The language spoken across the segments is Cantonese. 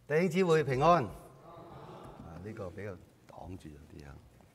弟兄姊妹平安。呢個比較擋住咗啲啊。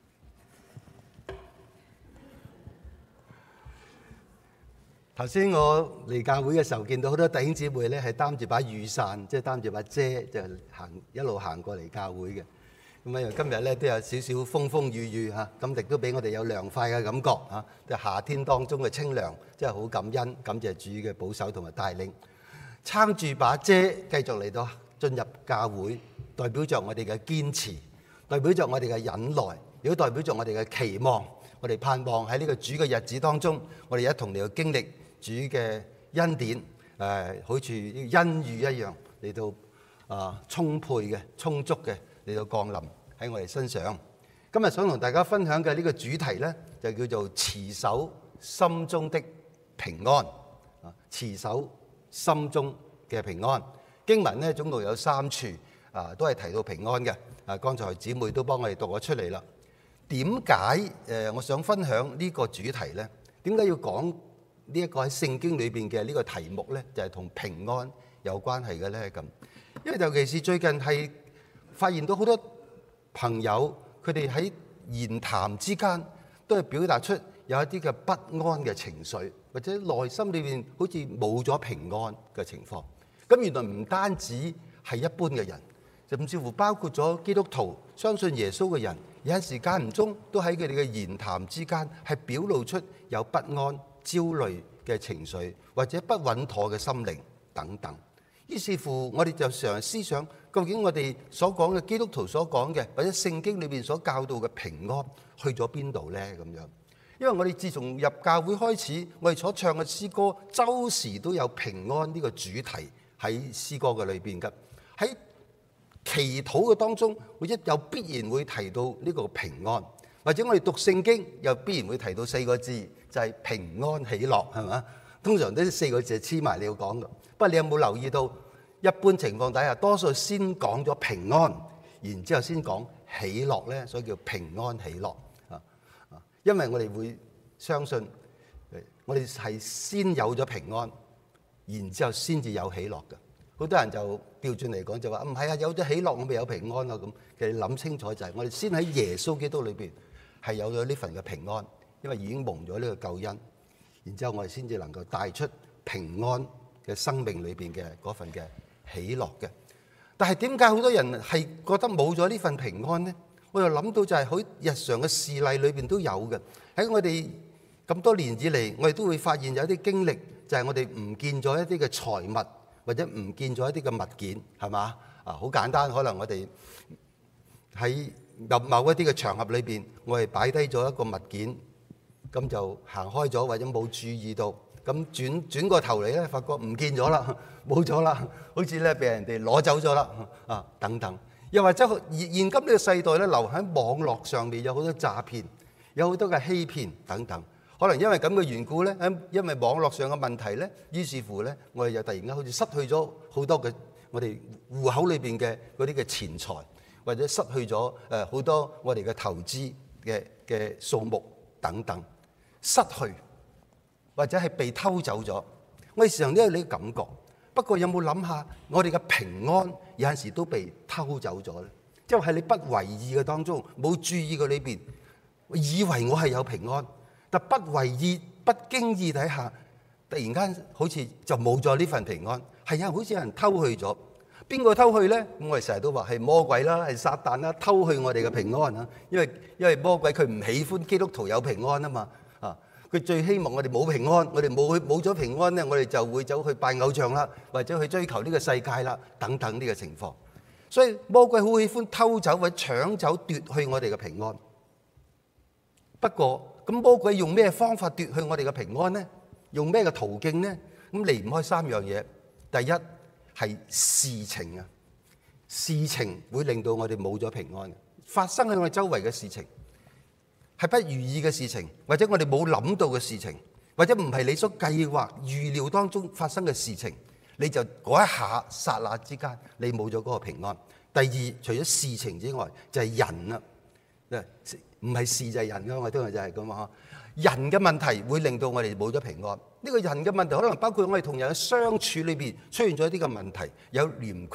頭先我嚟教會嘅時候，見到好多弟兄姊妹咧係擔住把雨傘，即係擔住把遮，就一路行過嚟教會嘅。咁啊，今日咧都有少少風風雨雨嚇，咁亦都俾我哋有涼快嘅感覺嚇，即係夏天當中嘅清涼，真係好感恩，感謝主嘅保守同埋帶領。撐住把遮，繼續嚟到進入教會，代表着我哋嘅堅持，代表着我哋嘅忍耐，亦都代表着我哋嘅期望。我哋盼望喺呢個主嘅日子當中，我哋一同嚟到經歷主嘅恩典，好似恩雨一樣嚟到充沛嘅、充足嘅嚟到降臨喺我哋身上。今日想同大家分享嘅呢個主題呢，就叫做持守心中的平安。持守心中嘅平安。經文呢總共有3處，都係提到平安嘅。剛才姊妹都幫我哋讀咗出嚟啦。點解我想分享呢個主題呢？點解要講呢一個喺聖經裏邊嘅呢個題目呢？就係同平安有關係嘅呢。咁，因為尤其是最近係發現到好多朋友佢哋喺言談之間都係表達出有一啲嘅不安嘅情緒，或者內心裏邊好似冇咗平安嘅情況。咁原來唔單止係一般嘅人，甚至乎包括咗基督徒相信耶穌嘅人，有陣時間唔中都喺佢哋嘅言談之間係表露出有不安、焦慮嘅情緒，或者不穩妥嘅心靈等等。於是乎，我哋就常常思想，究竟我哋所講嘅基督徒所講嘅，或者聖經裏邊所教導嘅平安去咗邊度呢？咁樣，因為我哋自從入教會開始，我哋所唱嘅詩歌，周時都有平安呢個主題喺詩歌嘅裏邊嘅。喺祈禱嘅當中，或者又必然會提到呢個平安，或者我哋讀聖經又必然會提到4個字，就係平安喜樂，係嘛？通常都4個字係黐埋你要講嘅。不過你有冇留意到，一般情況底下，多數先講咗平安，然之後先講喜樂呢，所以叫平安喜樂啊。因為我哋會相信，我哋係先有咗平安，然之後先至有喜樂嘅。好多人就調轉嚟講就話唔係啊，有咗喜樂我咪有平安咯咁。其實諗清楚就係我哋先喺耶穌基督裏邊係有咗呢份嘅平安，因為已經蒙咗呢個救恩，然之後我哋先至能夠帶出平安嘅生命裏邊嘅嗰份嘅喜樂嘅。但係點解好多人係覺得冇咗呢份平安呢？我又諗到就係好日常嘅事例裏邊都有嘅。喺我哋咁多年以嚟，我哋都會發現有一啲經歷，就係我哋唔見咗一啲嘅財物，或者唔見咗一啲嘅物件，係嘛？好簡單，可能我哋喺某一啲嘅場合裏邊，我哋擺低咗一個物件，咁就行開咗，或者冇注意到，咁轉過頭嚟咧，發覺唔見咗啦，冇咗啦，好似咧被人哋攞走咗啦，等等。又或者現今呢個世代咧，流喺網絡上面有好多詐騙，有好多嘅欺騙等等。可能因為咁嘅緣故咧，因為網絡上嘅問題咧，於是乎咧，我哋就突然間好似失去咗好多嘅我哋戶口裏邊嘅嗰啲嘅錢財，或者失去咗好多我哋嘅投資嘅數目等等，失去或者係被偷走咗。我哋時常都有呢個感覺。不過有冇諗下，我哋嘅平安有陣時都被偷走咗咧？即係你不為意嘅當中，冇注意嘅裏邊，以為我係有平安。但不為意、不經意底下，突然間好似就冇咗呢份平安。係啊，好似有人偷去咗。邊個偷去呢？我哋成日都話係魔鬼啦，係撒旦啦，偷去我哋嘅平安啊！因為魔鬼佢唔喜歡基督徒有平安啊嘛。佢最希望我哋冇平安，我哋冇咗平安呢，我哋就會走去拜偶像啦，或者去追求呢個世界啦，等等呢個情況。所以魔鬼好喜歡偷走或者搶走奪去我哋嘅平安。不過咁魔鬼用咩方法奪去我哋嘅平安呢？用咩嘅途徑呢？咁離唔開3樣嘢。第一係事情啊，事情會令到我哋冇咗平安。發生喺我哋周圍嘅事情係不如意嘅事情，或者我哋冇諗到嘅事情，或者唔係你所計劃預料當中發生嘅事情，你就嗰一下剎那之間你冇咗嗰個平安。第二，除咗事情之外，就係人啦。唔係事就係人㗎嘛，都係就係咁啊！人嘅問題會令到我哋冇咗平安。呢個人嘅問題可能包括我哋同人嘅相處裏邊出現咗一啲嘅問題，有嫌隙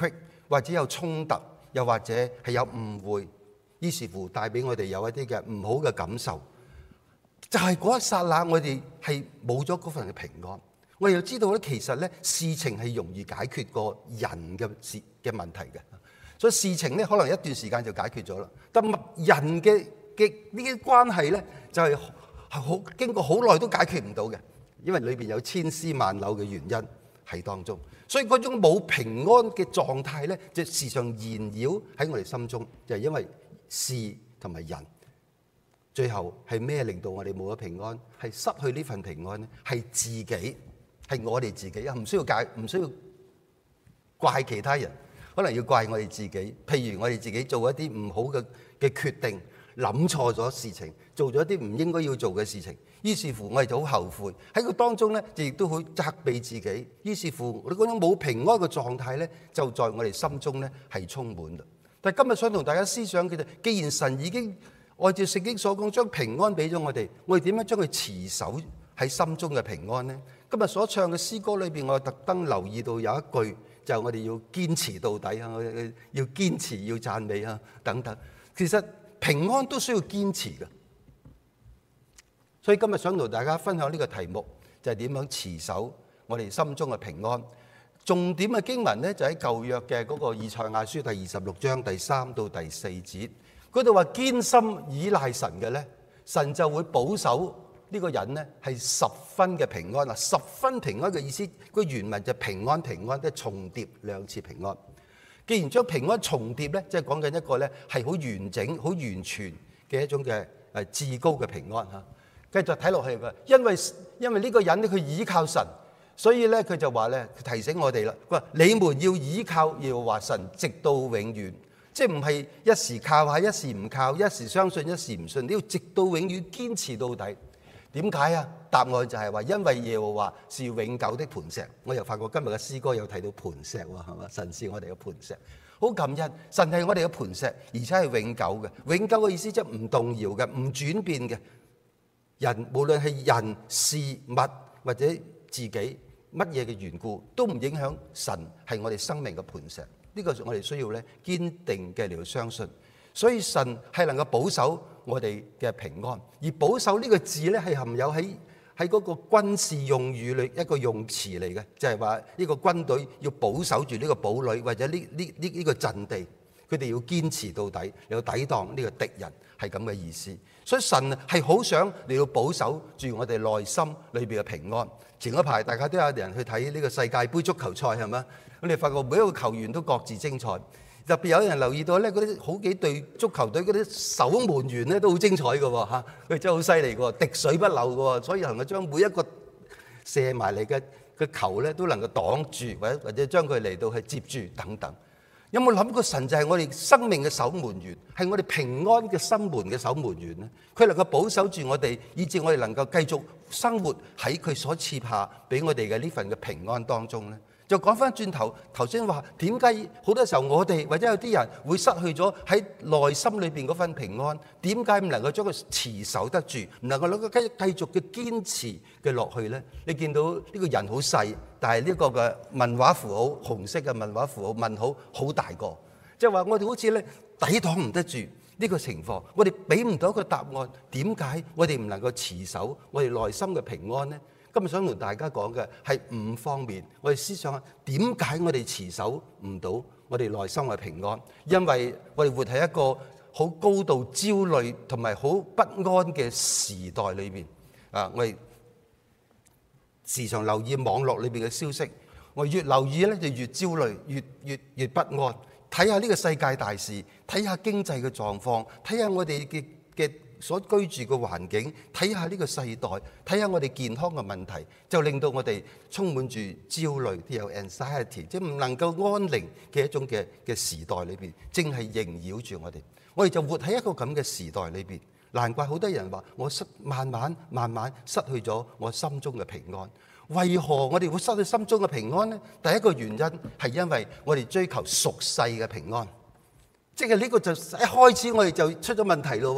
或者有衝突，又或者係有誤會，於是乎帶俾我哋有一啲嘅唔好嘅感受。就係嗰一剎那，我哋係冇咗嗰份嘅平安。我哋又知道咧，其實咧事情係容易解決過人嘅問題嘅，所以事情咧可能一段時間就解決咗啦。但人嘅呢啲關係咧，就係經過好耐都解決唔到嘅，因為裏邊有千絲萬縷嘅原因喺當中。所以嗰種冇平安嘅狀態咧，就時常纏繞喺我哋心中，就係因為事同埋人。最後係咩令到我哋冇咗平安？係失去呢份平安咧？係自己，係我哋自己啊！唔需要怪其他人，可能要怪我哋自己。譬如我哋自己做一啲唔好嘅決定，諗錯咗事情，做咗一啲唔應該要做嘅事情，於是乎我哋就好後悔。喺個當中咧，亦都會責備自己。於是乎，我哋嗰種冇平安嘅狀態咧，就在我哋心中咧係充滿啦。但係今日想同大家思想嘅就，既然神已經按照聖經所講，將平安俾咗我哋點樣將佢持守喺心中嘅平安呢？今日所唱嘅詩歌裏邊，我特登留意到有一句，就係我哋要堅持到底啊，要堅持，要讚美啊，等等。其實平安都需要堅持嘅，所以今日想同大家分享呢個題目，就係點樣持守我哋心中嘅平安。重點嘅經文呢，就喺舊約嘅嗰個以賽亞書第26章第3到第4節。嗰度話堅心倚賴神嘅咧，神就會保守呢個人咧係十分嘅平安啦。十分平安嘅意思，個原文就平安平安，即係重疊兩次平安。既然將平安重疊咧，即係講緊一個咧係好完整、好完全嘅一種嘅至高嘅平安嚇。繼續睇落去嘅，因為呢個人咧佢倚靠神，所以咧佢就話咧提醒我哋啦，佢話你們要倚靠耶和華神，直到永遠。即係唔係一時靠下，一時唔靠，一時相信，一時唔信，你要直到永遠堅持到底。點解啊？答案就係話，因為耶和華是永久的磐石。我又發覺今日嘅詩歌有提到磐石喎，係嘛？神是我哋嘅磐石，好感恩。神係我哋嘅磐石，而且係永久嘅。永久嘅意思即係唔動搖嘅，唔轉變嘅。人無論係人事物或者自己乜嘢嘅緣故，都唔影響神係我哋生命嘅磐石。呢個我哋需要咧堅定嘅嚟到相信，所以神係能夠保守我哋嘅平安。而保守呢個字咧係含有喺嗰個軍事用語裏一個用詞嚟嘅，就係話呢個軍隊要保守住呢個堡壘或者呢個陣地，佢哋要堅持到底，嚟到抵擋呢個敵人，係咁嘅意思。所以神係好想嚟到保守住我哋內心裏邊嘅平安。前一排大家都有人去睇呢個世界盃足球賽係咪？咁你發覺每一個球員都各自精彩，特別有人留意到咧，嗰啲好幾隊足球隊嗰啲守門員咧都好精彩嘅喎嚇，佢真係好犀利嘅喎，滴水不漏嘅喎，所以能夠將每一個射埋嚟嘅球咧都能夠擋住，或者將佢嚟到去接住等等。有冇諗過神就係我哋生命嘅守門員，係我哋平安嘅心門嘅守門員呢？佢能夠保守住我哋，以致我哋能夠繼續生活喺佢所賜下俾我哋嘅呢份嘅平安當中呢？就講翻轉頭，頭先話點解好多時候我哋或者有啲人會失去咗喺內心裏邊嗰份平安？點解唔能夠將佢持守得住，唔能夠繼續嘅堅持嘅落去呢？你見到呢個人好細，但係呢個嘅文畫符號，紅色嘅文畫符號問號好大個，即係話我哋好似咧抵擋唔得住呢個情況，我哋俾唔到一個答案，點解我哋唔能夠持守我哋內心嘅平安呢？今日想同大家講嘅係5方面，我哋思想下點解我哋持守唔到我哋內心嘅平安？因為我哋活喺一個好高度焦慮同埋好不安嘅時代裏邊。我哋時常留意網絡裏邊嘅消息，我越留意咧就越焦慮，越不安。睇下呢個世界大事，睇下經濟嘅狀況，睇下我哋嘅所居住嘅環境，睇下呢個世代，睇下我哋健康嘅問題，就令到我哋充滿住焦慮，有 anxiety， 即係唔能夠安寧嘅一種嘅時代裏邊，正係縈繞住我哋。我哋就活喺一個咁嘅時代裏邊，難怪好多人話我慢慢失去咗我心中嘅平安。為何我哋會失去心中嘅平安呢？第一個原因係因為我哋追求俗世嘅平安，即係呢個就一開始我哋就出咗問題咯。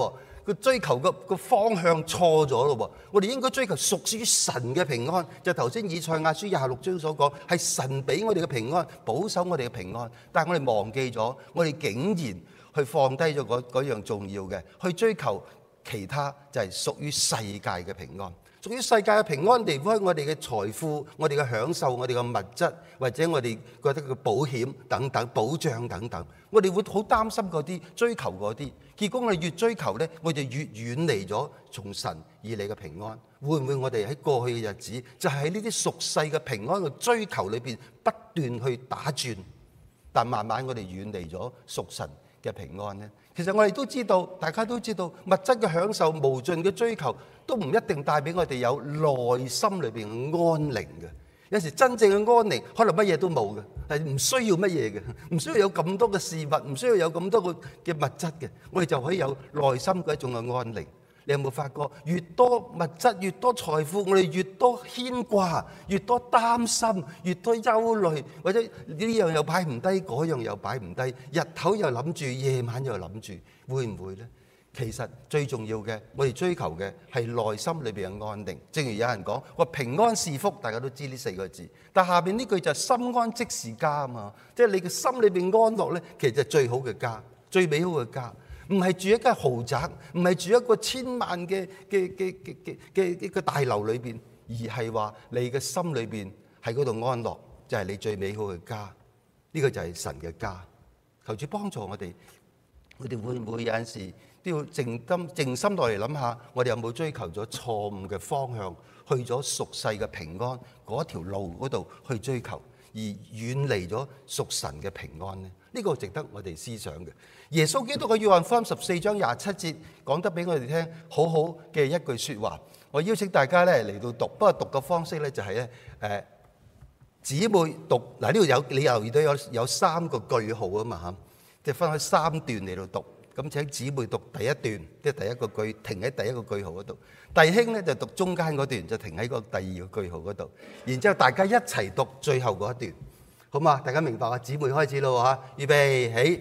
個追求個方向錯咗咯喎！我哋應該追求屬於神嘅平安，就頭先以賽亞書26章所講，係神俾我哋嘅平安，保守我哋嘅平安。但係我哋忘記咗，我哋竟然去放低咗嗰樣重要嘅，去追求其他就係屬於世界嘅平安。屬於世界嘅平安離開我哋嘅財富、我哋嘅享受、我哋嘅物質，或者我哋覺得嘅保險等等、保障等等，我哋會好擔心嗰啲，追求嗰啲。結果我哋越追求呢，我哋越遠離咗從神而嚟嘅平安。會唔會我哋喺過去嘅日子，就係喺呢啲屬世嘅平安嘅追求裏邊不斷去打轉，但慢慢我哋遠離咗屬神嘅平安呢？其實我哋都知道，大家都知道，物質嘅享受、無盡嘅追求，都唔一定帶俾我哋有內心裏邊嘅安寧嘅。有時真正嘅安寧，可能乜嘢都冇嘅，係唔需要乜嘢嘅，唔需要有咁多嘅事物，唔需要有咁多嘅物質嘅，我哋就可以有內心嘅一種嘅安寧。你有冇發覺，越多物質、越多財富，我哋越多牽掛，越多擔心，越多憂慮，或者呢樣又擺唔低，嗰樣又擺唔低，日頭又諗住，夜晚又諗住，會唔會呢？其實最重要嘅，我哋追求嘅係內心裏邊嘅安定。正如有人講，話平安是福，大家都知呢4個字。但下邊呢句就係心安即是家啊嘛，即係你嘅心裏邊安樂呢，其實係最好嘅家，最美好嘅家。唔係住一間豪宅，唔係住一個1000萬嘅一個大樓裏邊，而係話你嘅心裏邊喺嗰度安樂，就係你最美好嘅家。呢個就係神嘅家。求主幫助我哋，我哋會唔會有陣時都要靜心落嚟諗下，我哋有冇追求咗錯誤嘅方向，去咗屬世嘅平安嗰條路嗰度去追求，而遠離咗屬神嘅平安呢？呢個值得我哋思想嘅。耶穌基督嘅約翰福音14章27節講得俾我哋聽，好好嘅一句説話。我邀請大家咧嚟到讀，不過讀嘅方式咧就係咧姊妹讀嗱，呢度有你留意到有3個句號啊嘛嚇，即係分開3段嚟到讀。咁請姊妹讀第一段，即係第一個句，停喺第一個句號嗰度。弟兄咧就讀中間嗰段，就停喺個第2個句號嗰度。然之後大家一齊讀最後嗰一段，好嘛？大家明白啊？姊妹開始咯嚇，預備起。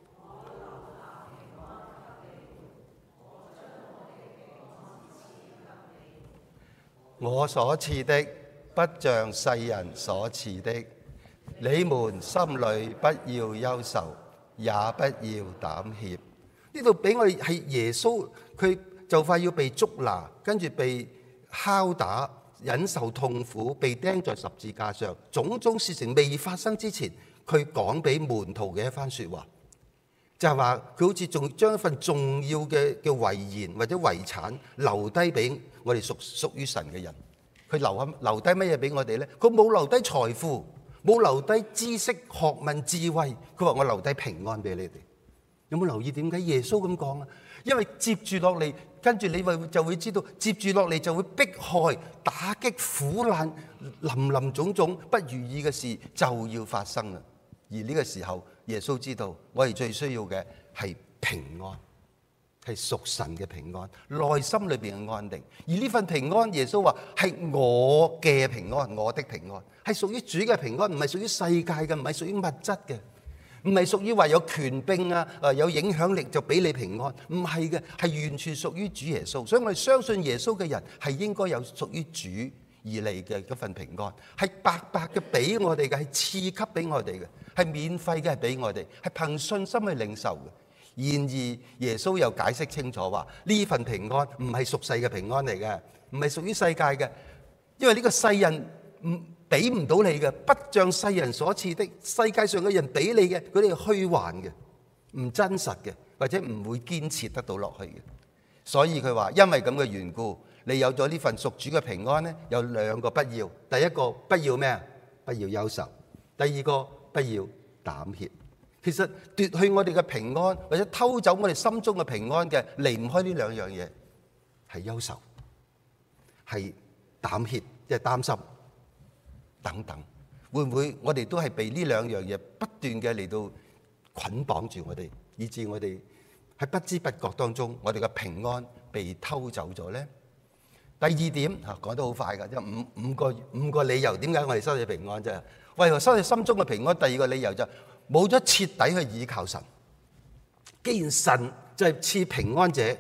我所賜的不像世人所賜的，你們心裏不要憂愁，也不要膽怯。呢度俾我哋係耶穌，佢就快要被捉拿，跟住被拷打，忍受痛苦，被釘在十字架上，種種事情未發生之前，佢講俾門徒嘅一番説話，就係話佢好似仲將一份重要嘅遺言或者遺產留低俾我哋屬於神嘅人。佢留低乜嘢俾我哋呢？佢冇留低財富，冇留低知識、學問、智慧。佢話我留低平安俾你哋。有冇留意點解耶穌咁講啊？因為接住落嚟，跟住你就會知道，接住落嚟就會迫害、打擊、苦難、林林種種不如意嘅事就要發生啦。而呢個時候，耶穌知道我哋最需要嘅係平安，係屬神嘅平安，內心裏邊嘅安定。而呢份平安，耶穌話係我嘅平安，我的平安係屬於主嘅平安，唔係屬於世界嘅，唔係屬於物質嘅。唔係屬於話有權柄啊，有影響力就俾你平安，唔係嘅，係完全屬於主耶穌。所以我哋相信耶穌嘅人係應該有屬於主而嚟嘅嗰份平安，係白白嘅俾我哋嘅，係賜給俾我哋嘅，係免費嘅係俾我哋，係憑信心去領受嘅。然而耶穌又解釋清楚話，呢份平安唔係屬世嘅平安嚟嘅，唔係屬於世界嘅，因為呢個世人俾唔到你嘅，不像世人所賜的。世界上嘅人俾你嘅，佢哋係虛幻嘅，唔真實嘅，或者唔會堅持得到落去嘅。所以佢話，因為咁嘅緣故，你有咗呢份屬主嘅平安呢，有2個不要。第一個不要咩啊？不要憂愁。第2個不要膽怯。其實奪去我哋嘅平安，或者偷走我哋心中嘅平安嘅，離唔開呢2樣嘢，係憂愁，係膽怯，即係擔心。等等，會唔會我哋都係被呢2樣嘢不斷嘅嚟到捆綁住我哋，以致我哋喺不知不覺當中，我哋嘅平安被偷走咗呢？第2點講得好快㗎，即係五個理由點解我哋失去平安啫？為何失去心中嘅平安？第2個理由就冇咗徹底去倚靠神。既然神就係賜平安者，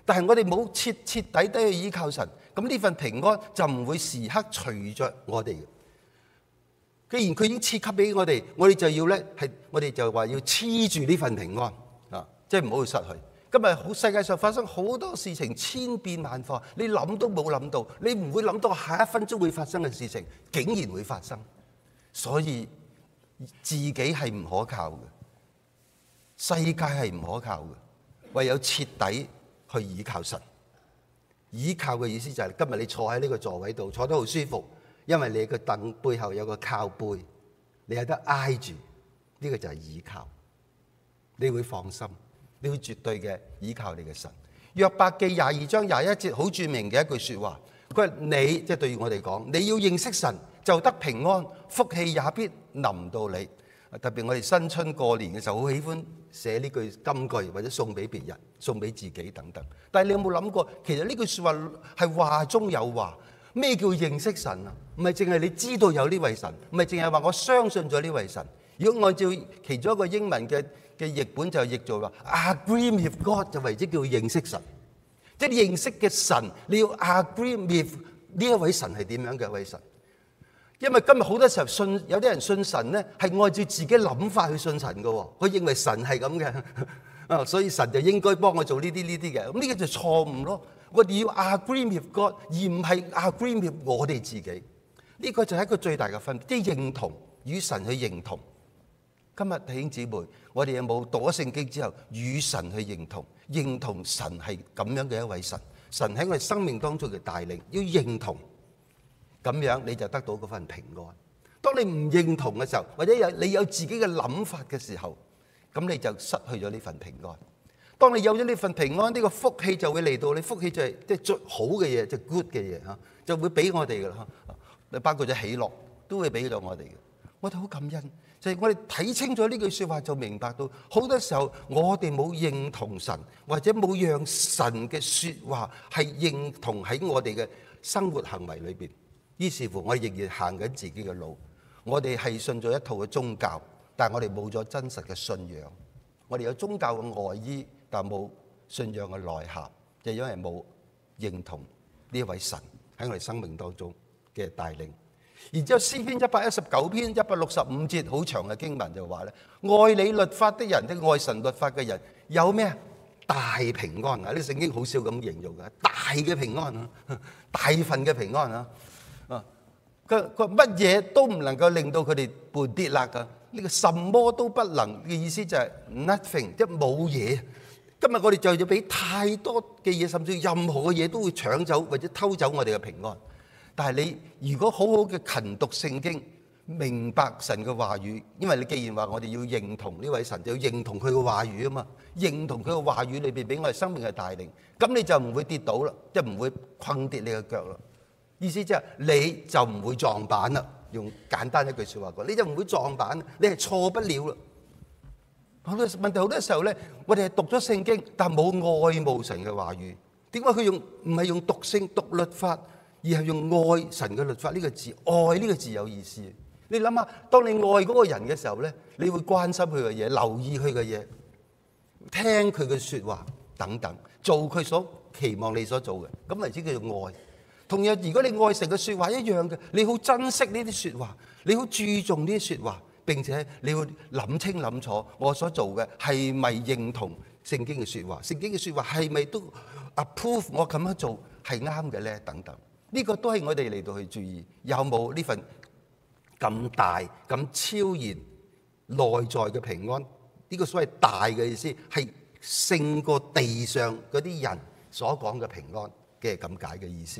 但係我哋冇徹底去依靠神，咁呢份平安就唔會時刻隨着我哋嘅。既然佢已經賜給俾我哋就要咧我哋就話要黐住呢份平安啊，即係唔好去失去。今日世界上發生好多事情，千變萬化，你諗都冇諗到，你唔會諗到下一分鐘會發生嘅事情，竟然會發生。所以自己係唔可靠嘅，世界係唔可靠嘅，唯有徹底去倚靠神。倚靠嘅意思就係今日你坐喺呢個座位度，坐得好舒服，因為你個凳背後有個靠背，你有得挨住，呢個就係倚靠。你會放心，你會絕對嘅倚靠你嘅神。約伯記22章21節好著名嘅一句說話，佢話你即係對我哋講，你要認識神，就得平安，福氣也必臨到你。特別我哋新春過年嘅時候，好喜歡寫呢句金句，或者送俾別人、送俾自己等等。但係你有冇諗過，其實呢句說話係話中有話。咩叫認識神啊？唔係淨係你知道有呢位神，唔係淨係話我相信咗呢位神。如果按照其中一個英文嘅譯本就譯做話 agree with God 就為之叫認識神。即係你認識嘅神，你要 agree with 呢一位神係點樣嘅一位神。因為今日好多時候有啲人信神咧，係按照自己諗法去信神嘅，佢認為神係咁嘅，所以神就應該幫我做呢啲嘅。咁呢個就錯誤咯。我哋要 agree with God， 而唔係 agree with 我哋自己。呢個就係一個最大嘅分別，即係認同，與神去認同。今日弟兄姊妹，我哋有冇讀咗聖經之後與神去認同？認同神係咁樣嘅一位神，神喺我哋生命當中嘅帶領，要認同。咁樣你就得到嗰份平安。當你唔認同嘅時候，或者你有自己嘅諗法嘅時候，咁你就失去咗呢份平安。當你有咗呢份平安，呢個福氣就會嚟到。你福氣就係即係最好嘅嘢，即係 good 嘅嘢嚇，就會俾我哋噶啦。包括咗喜樂都會俾到我哋嘅。我哋好感恩，就係我哋睇清楚呢句説話，就明白到好多時候我哋冇認同神，或者冇讓神嘅説話係認同喺我哋嘅生活行為裏邊。於是乎，我哋仍然行緊自己嘅路。我哋係信咗一套嘅宗教，但係我哋冇咗真實嘅信仰。我哋有宗教嘅外衣，但冇信仰嘅內涵，就因為冇認同呢位神喺我哋生命當中嘅帶領。然之後詩篇119篇165節好長嘅經文就話咧：愛你律法的人，即愛神律法嘅人，有咩大平安啊！呢聖經好少咁形容嘅，大嘅平安啊，大份嘅平安啊！佢乜嘢都唔能夠令到佢哋絆跌啦㗎。呢個什麼都不能嘅意思就係 nothing， 即係冇嘢。今日我哋就要俾太多嘅嘢，甚至任何嘅嘢都會搶走或者偷走我哋嘅平安。但係你如果好好嘅勤讀聖經，明白神嘅話語，因為你既然話我哋要認同呢位神，就要認同佢嘅話語啊嘛，認同佢嘅話語裏邊俾我哋生命嘅帶領，咁你就唔會跌倒啦，即係唔會困跌你嘅腳啦。意思即係你就唔會撞板啦。用簡單一句説話講，你就唔會撞板，你係錯不了啦。好多問題，好多時候咧，我哋係讀咗聖經，但係冇愛慕神嘅話語。點解佢唔係用讀聖讀律法，而係用愛神嘅律法呢個字？愛呢個字有意思。你諗下，當你愛嗰個人嘅時候咧，你會關心佢嘅嘢，留意佢嘅嘢，聽佢嘅説話等等，做佢所期望你所做嘅，咁為之叫做愛。同樣，如果你愛神嘅説話一樣嘅，你好珍惜呢啲説話，你好注重呢啲説話，並且你會諗清諗楚，我所做嘅係咪認同聖經嘅説話？聖經嘅説話係咪都 approve 我咁樣做係啱嘅咧？等等，呢個都係我哋嚟到去注意，有冇呢份咁大咁超然內在嘅平安？呢個所謂大嘅意思係勝過地上嗰啲人所講嘅平安嘅咁解嘅意思。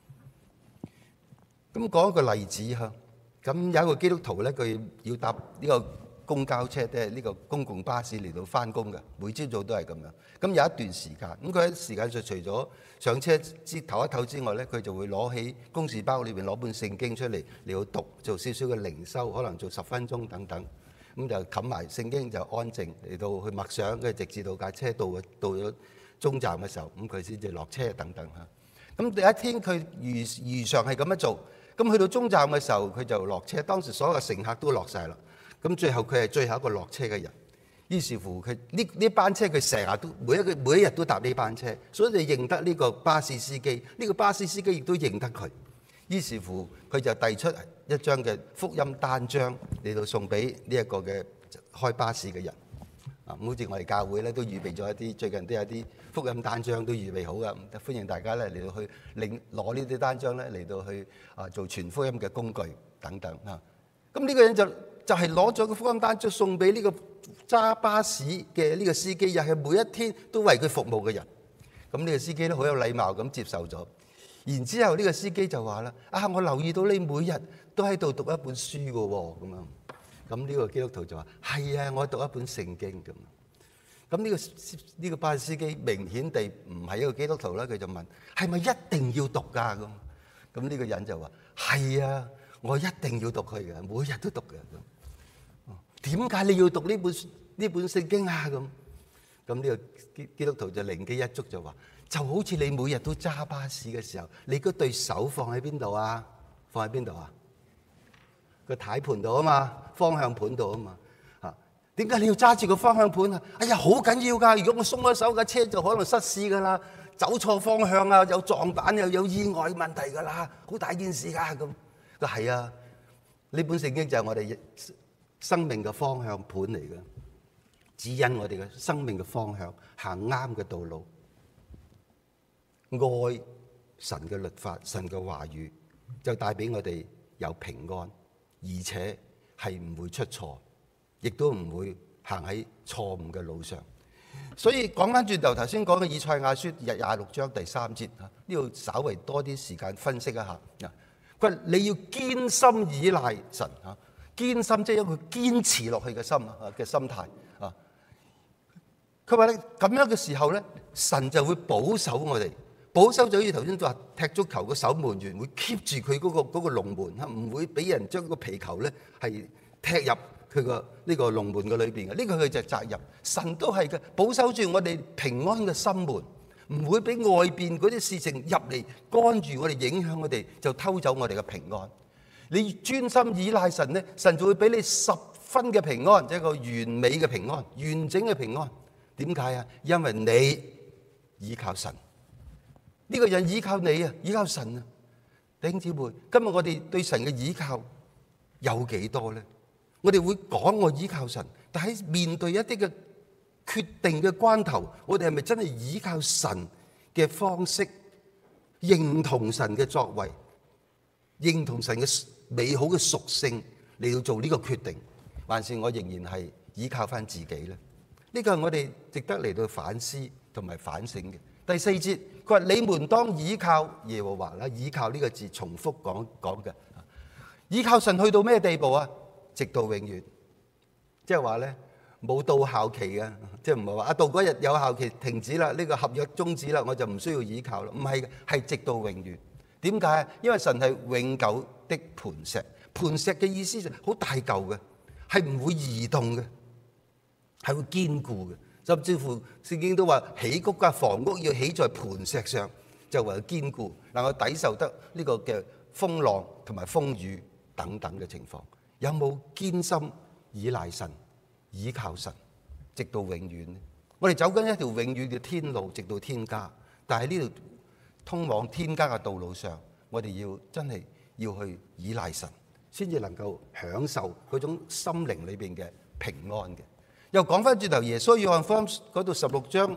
咁講一個例子嚇，咁有一個基督徒咧，佢要搭呢個公交車，即係呢個公共巴士嚟到翻工嘅，每朝早都係咁樣。咁有一段時間，咁佢喺時間上除咗上車唞一唞之外咧，佢就會攞起公事包裏邊攞本聖經出嚟到讀，做少少嘅靈修，可能做10分鐘等等。咁就冚埋聖經就安靜嚟到去默想，跟住直至到架車到咗終站嘅時候，咁佢先至落車等等嚇。咁第一天佢如常係咁樣做。咁去到終站嘅時候，佢就落車。當時所有嘅乘客都落晒啦。咁最後佢係最後一個落車嘅人。 於是乎佢呢班車佢成日都每一日都搭呢班車，所以就認得呢個巴士司機。呢個巴士司機亦都認得佢。於是乎佢就遞出一張嘅福音單張嚟到送俾呢一個嘅開巴士嘅人。好似我哋教會咧都預備咗一啲，最近都有啲福音單張都預備好噶，歡迎大家咧嚟到去攞呢啲單張咧嚟到去做傳福音嘅工具等等啊。咁呢個人就係攞咗個福音單張送俾呢個揸巴士嘅呢個司機，又係每一天都為佢服務嘅人。咁呢個司機都好有禮貌咁接受咗。然之後呢個司機就話啦：我留意到你每日都喺度讀一本書㗎喎，咁樣。咁呢個基督徒就話：係啊，我讀一本聖經咁。咁呢個巴士司機明顯地唔係一個基督徒啦，佢就問：係咪一定要讀㗎？咁呢個人就話：係啊，我一定要讀佢嘅，每日都讀嘅。點解你要讀呢本聖經啊？咁呢個基督徒就靈機一觸就話：就好似你每日都揸巴士嘅時候，你嗰對手放喺邊度啊？放喺邊度啊？個軚盤度啊嘛，方向盤度啊嘛。點解你要揸住個方向盤啊？哎呀，好緊要㗎！如果我鬆咗手，架車就可能失事㗎啦，走錯方向啊，有撞板又有意外問題㗎啦，好大件事㗎咁。佢係啊，呢本聖經就係我哋生命嘅方向盤嚟嘅，指引我哋嘅生命嘅方向，行啱嘅道路。愛神嘅律法，神嘅話語，就帶俾我哋有平安。而且係唔會出錯，亦都唔會行喺錯誤嘅路上。所以講翻轉頭，頭先講嘅以賽亞書26章第3節啊，呢度稍微多啲時間分析一下。佢話你要堅心倚賴神啊，堅心即係一個堅持落去嘅心態啊。佢話咧咁樣嘅時候咧，神就會保守我哋。保守就好似頭先話踢足球個守門員會 keep 住佢嗰個龍門，唔會俾人將個皮球咧係踢入佢個呢個龍門嘅裏邊嘅。呢個佢就係責任。神都係嘅，保守住我哋平安嘅心門，唔會俾外邊嗰啲事情入嚟干預我哋、影響我哋，就偷走我哋嘅平安。你專心倚賴神咧，神就會俾你10分嘅平安，即係一個完美嘅平安、完整嘅平安。點解啊？因為你倚靠神。呢個人依靠你啊，依靠神啊，弟兄姊妹，今日我哋對神嘅依靠有幾多咧？我哋會講我依靠神，但喺面對一啲嘅決定嘅關頭，我哋係咪真係依靠神嘅方式，認同神嘅作為，認同神嘅美好嘅屬性嚟到做呢個決定，還是我仍然係依靠翻自己咧？呢個係我哋值得嚟到反思同埋反省嘅。第4節，佢話你們當倚靠耶和華啦，倚靠呢個字重複講嘅，倚靠神去到咩地步啊？直到永遠，即係話咧冇到效期嘅，即係唔係話到嗰日有效期停止啦，呢個合約終止啦，我就唔需要倚靠啦。唔係嘅，係直到永遠。點解？因為神係永久的磐石，磐石嘅意思就好大嚿嘅，係唔會移動嘅，係會堅固嘅。甚至乎聖經都話起屋嘅房屋要起在磐石上，就為堅固，能夠抵受得呢個嘅風浪同埋風雨等等嘅情況。有冇堅心倚賴神、倚靠神，直到永遠呢？我哋走緊一條永遠嘅天路，直到天家。但係呢條通往天家嘅道路上，我哋要真係要去倚賴神，先至能夠享受嗰種心靈裏邊嘅平安嘅。又講翻轉頭，耶穌約翰福音嗰度16章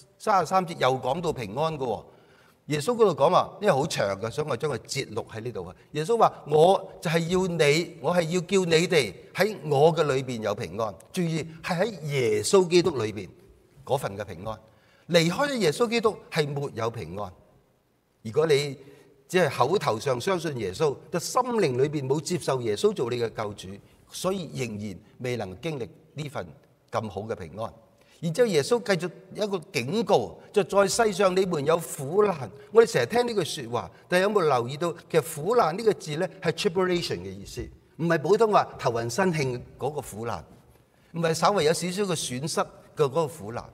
33節又講到平安嘅喎。耶穌嗰度講話，因為好長嘅，所以我將佢節錄喺呢度啊。耶穌話：我就係要你，我係要叫你哋喺我嘅裏邊有平安。注意係喺耶穌基督裏邊嗰份嘅平安。離開咗耶穌基督係沒有平安。如果你只係口頭上相信耶穌，但心靈裏邊冇接受耶穌做你嘅救主，所以仍然未能經歷呢份咁好嘅平安。然之後耶穌繼續一個警告，就在世上你們有苦難。我哋成日聽呢句説話，但係有冇留意到其實苦難呢個字咧係 tribulation 嘅意思，唔係普通話頭暈身㷫嗰個苦難，唔係稍微有少少嘅損失嘅嗰個苦難，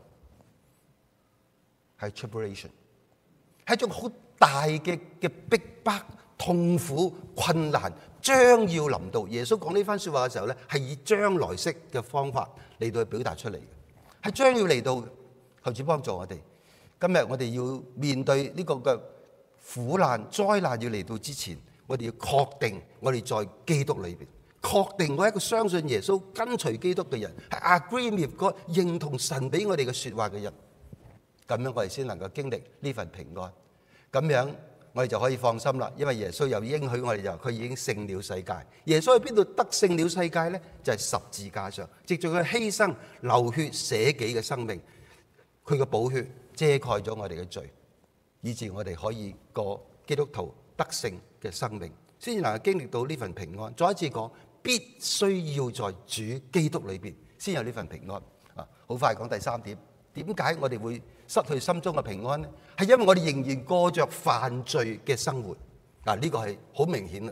係 tribulation，係一種好大嘅逼迫痛苦、困難將要臨到。耶穌講呢番説話嘅時候咧，係以將來式嘅方法嚟到去表達出嚟嘅，係將要嚟到嘅。求主幫助我哋，今日我哋要面對呢個嘅苦難、災難要嚟到之前，我哋要確定我哋在基督裏邊，確定我係一個相信耶穌、跟隨基督嘅人，係 agree with God 認同神俾我哋嘅説話嘅人。咁樣我哋先能夠經歷呢份平安。咁樣我哋就可以放心啦，因為耶穌又應許我哋就佢已經勝了世界。耶穌喺邊度得勝了世界呢？就係十字架上，藉住佢犧牲、流血、捨己嘅生命，佢嘅寶血遮蓋咗我哋嘅罪，以致我哋可以過基督徒得勝嘅生命，先至能夠經歷到呢份平安。再一次講，必須要在主基督裏邊先有呢份平安。好快講第三點，點解我哋會失去心中嘅平安呢？係因為我哋仍然過着犯罪嘅生活。呢個係好明顯啦。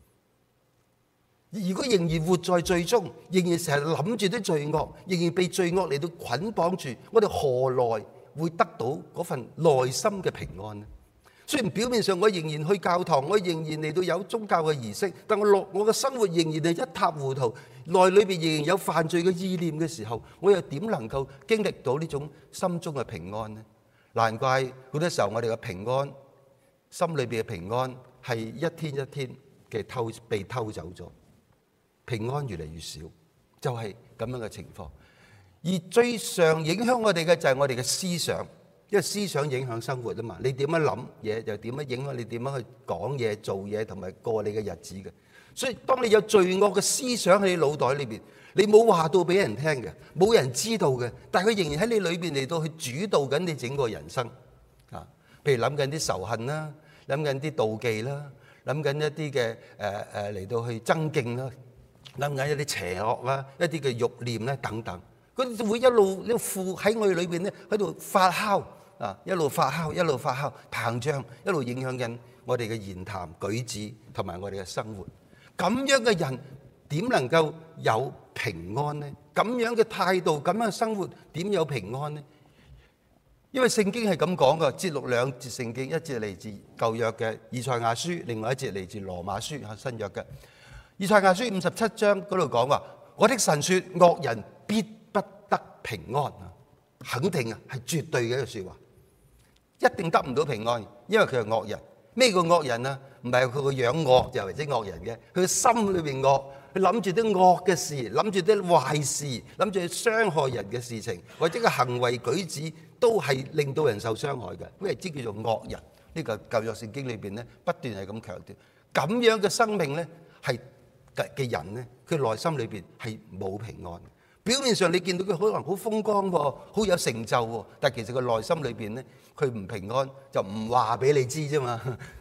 如果仍然活在罪中，仍然成日諗住啲罪惡，仍然被罪惡嚟到捆綁住，我哋何來會得到嗰份內心嘅平安呢？雖然表面上我仍然去教堂，我仍然嚟到有宗教嘅儀式，但我嘅生活仍然係一塌糊塗，內裏邊仍然有犯罪嘅意念嘅時候，我又點能夠經歷到呢種心中嘅平安呢？難怪好多時候我哋嘅平安，心裏邊嘅平安係一天一天嘅被偷走咗，平安越嚟越少，就係咁樣嘅情況。而最常影響我哋嘅就係我哋嘅思想。因為思想影響生活啊嘛，你點樣諗嘢就點樣影響你點樣去講嘢、做嘢同埋過你嘅日子嘅。所以當你有罪惡嘅思想喺你腦袋裏邊，你冇話到俾人聽嘅，冇人知道嘅，但係佢仍然喺你裏邊嚟到去主導緊你整個人生啊。譬如諗緊啲仇恨啦，諗緊啲妒忌啦，諗緊一啲嘅嚟到去爭競啦，諗緊一啲邪惡啦，一啲嘅慾念咧等等，佢會一路附喺我哋裏邊咧喺度發酵。一路發酵，一路發酵，膨脹，一路影響緊我哋嘅言談舉止同埋我哋嘅生活。咁樣嘅人點能夠有平安呢？咁樣嘅態度，咁樣嘅生活點有平安呢？因為聖經係咁講嘅，節錄兩節聖經，一節嚟自舊約嘅以賽亞書，另外一節嚟自羅馬書新約嘅。以賽亞書57章嗰度講話：我的神說，惡人必不得平安。肯定啊，係絕對嘅一個説話。一定得唔到平安，因為佢係惡人。咩叫惡人啊？唔係佢個樣惡就為之惡人嘅，佢心裏邊惡，佢諗住啲惡嘅事，諗住啲壞事，諗住傷害人嘅事情，或者個行為舉止都係令到人受傷害嘅，咩即叫做惡人？呢個舊約聖經裏邊咧不斷係咁強調。咁樣嘅生命咧係嘅人咧，佢內心裏邊係冇平安。表面上你見到佢可能好風光喎，好有成就喎，但係其實佢內心裏邊咧，佢唔平安，就唔話俾你知啫嘛。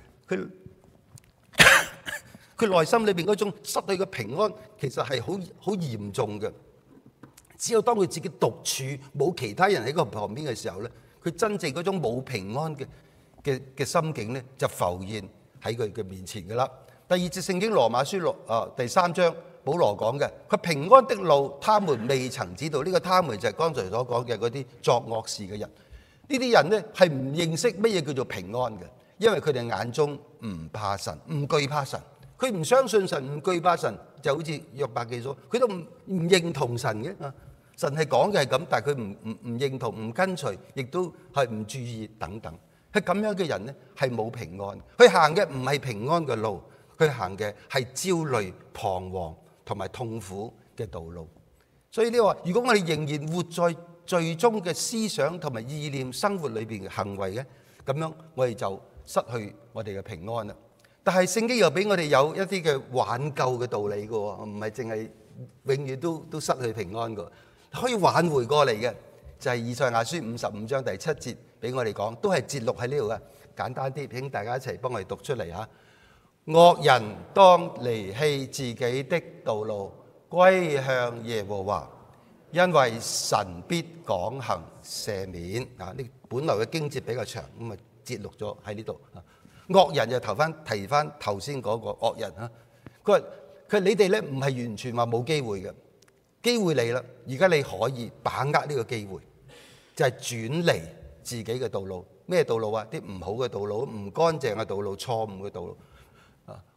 佢內心裏邊嗰種失去嘅平安，其實係好嚴重嘅。只有當佢自己獨處，冇其他人喺個旁邊嘅時候咧，佢真正嗰種冇平安嘅心境咧，就浮現喺佢嘅面前噶啦。第二節聖經羅馬書第3章。保羅講嘅，佢平安的路，他們未曾知道。呢個他們就係剛才所講嘅嗰啲作惡事嘅人。呢啲人呢係唔認識乜嘢叫做平安嘅，因為佢哋眼中唔怕神，唔懼怕神。佢唔相信神，唔懼怕神，就好似約伯記所，佢都唔認同神嘅。神係講嘅係咁，但係佢唔認同、唔跟隨，亦都係唔注意等等。係咁樣嘅人呢，係冇平安。佢行嘅唔係平安嘅路，佢行嘅係焦慮、彷徨同埋痛苦嘅道路。所以你話，如果我哋仍然活在最終嘅思想同埋意念生活裏邊嘅行為嘅，咁樣我哋就失去我哋嘅平安啦。但係聖經又俾我哋有一啲嘅挽救嘅道理嘅喎，唔係淨係永遠都失去平安嘅，可以挽回過嚟嘅，就係以賽亞書55章第7節俾我哋講，都係節錄喺呢度嘅，簡單啲，請大家一齊幫我哋讀出嚟嚇。惡人當離棄自己的道路，歸向耶和華，因為神必廣行赦免。呢本來嘅經節比較長，咁啊節錄咗喺呢度。惡人就提翻頭先嗰個惡人啊，佢話你哋咧唔係完全話冇機會嘅，機會嚟啦，而家你可以把握呢個機會，就係轉離自己嘅道路。咩道路啊？啲唔好嘅道路，唔乾淨嘅道路，錯誤嘅道路。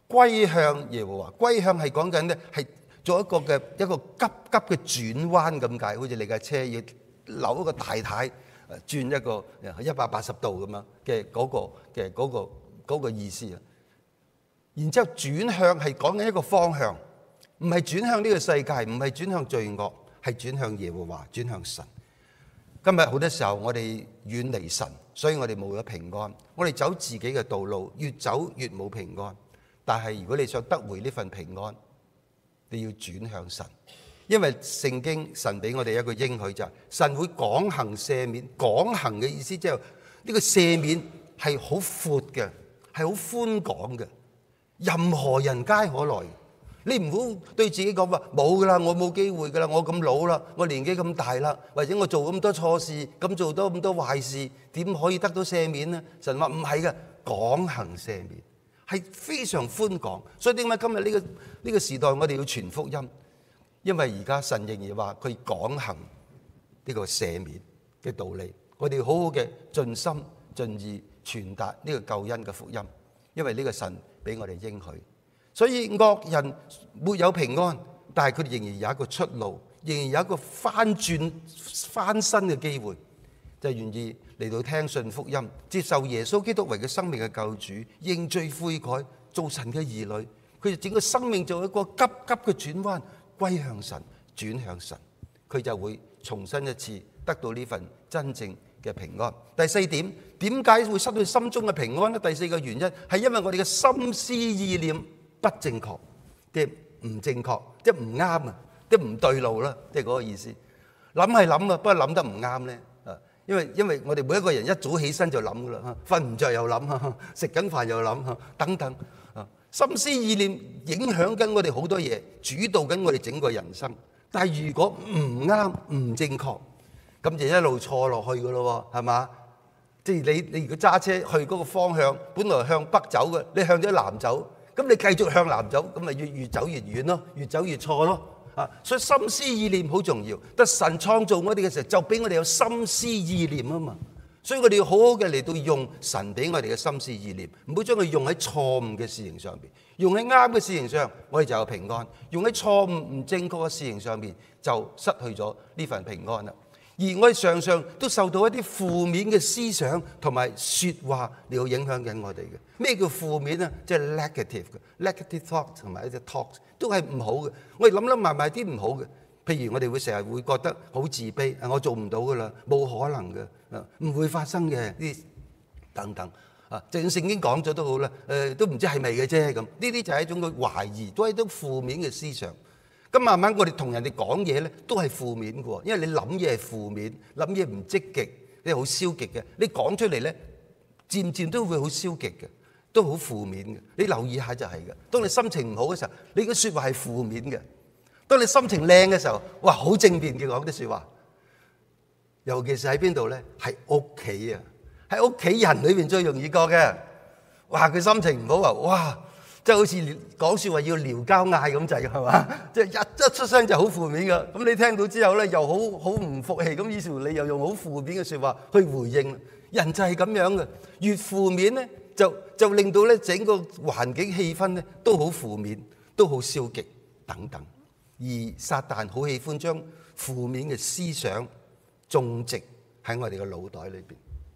歸向耶和華。歸向係講緊咧係做一個急急嘅轉彎咁解，好似你架車要扭一個大軚，轉一個180度咁樣嘅嗰個意思啊。然之後轉向係講緊一個方向，唔係轉向呢個世界，唔係轉向罪惡，係轉向耶和華，轉向神。今日好多時候我哋遠離神，所以我哋冇咗平安。我哋走自己嘅道路，越走越冇平安。但係如果你想得回呢份平安，你要轉向神，因為聖經神俾我哋一個應許就係神會廣行赦免。廣行嘅意思即係呢個赦免係好闊嘅，係好寬廣嘅，任何人皆可來。你唔好對自己講話冇噶啦，我冇機會噶啦，我咁老啦，我年紀咁大啦，或者我做咁多錯事，咁做多咁多壞事，點可以得到赦免呢？神話唔係嘅，廣行赦免係非常寬廣。所以點解今日呢個時代我哋要傳福音？因為而家神仍然話佢廣行呢個赦免嘅道理，我哋要好好嘅盡心盡意傳達呢個救恩嘅福音，因為呢個神俾我哋應許。所以惡人沒有平安，但係佢哋仍然有一個出路，仍然有一個翻身嘅機會，就係願意嚟到聽信福音，接受耶穌基督為佢生命嘅救主，認罪悔改，做神嘅兒女。佢哋整個生命做一個急急嘅轉彎，歸向神，轉向神，佢就會重新一次得到呢份真正嘅平安。第四點，點解會失去心中嘅平安呢？第四個原因係因為我哋嘅心思意念不正確，即係唔正確，即係唔啱啊，即係唔對路啦，即係嗰個意思。諗係諗啊，不過諗得唔啱咧啊！因為我哋每一個人一早起身就諗噶啦，瞓唔着又諗，食緊飯又諗，等等啊，心思意念影響緊我哋好多嘢，主導緊我哋整個人生。但係如果唔啱唔正確，咁就一路錯落去噶咯，係嘛？即係你如果揸車去嗰個方向，本來向北走嘅，你向咗南走。咁你繼續向南走，咁咪越走越遠咯，越走越錯咯。啊，所以心思意念好重要。但神創造我哋嘅時候，就俾我哋有心思意念啊嘛。所以我哋要好好嘅嚟到用神俾我哋嘅心思意念，唔好將佢用喺錯誤嘅事情上邊，用喺啱嘅事情上，我哋就有平安；用喺錯誤唔正確嘅事情上邊，就失去咗呢份平安啦。而我哋常常都受到一啲負面嘅思想同埋説話嚟到影響緊我哋嘅。咩叫負面呢？即係 negative thought 同埋一啲 talk 都係唔好嘅。我哋諗埋啲唔好嘅，譬如我哋會成日會覺得好自卑，我做唔到噶啦，冇可能嘅，唔會發生嘅呢等等啊。就算聖經講咗都好啦，都唔知係咪嘅啫咁。呢啲就係一種嘅懷疑，都係一種負面嘅思想。咁慢慢我哋同人哋講嘢咧，都係負面嘅喎，因為你諗嘢係負面，諗嘢唔積極，你好消極嘅，你講出嚟咧，漸漸都會好消極嘅，都好負面嘅。你留意下就係嘅。當你心情唔好嘅時候，你嘅説話係負面嘅；當你心情靚嘅時候，哇，好正面嘅講啲説話。尤其是喺邊度咧？係屋企啊，喺屋企人裏邊最容易過嘅。哇，佢心情唔好啊，哇！即係好似講説話要撩交嗌咁滯嘅係嘛？即係一出聲就好負面嘅。咁你聽到之後咧，又好唔服氣。咁於是乎你又用好負面嘅説話去回應。人就係咁樣嘅，越負面咧，就令到咧整個環境氣氛咧都好負面，都好消極等等。而撒旦好喜歡將負面嘅思想種植喺我哋嘅腦袋裏邊。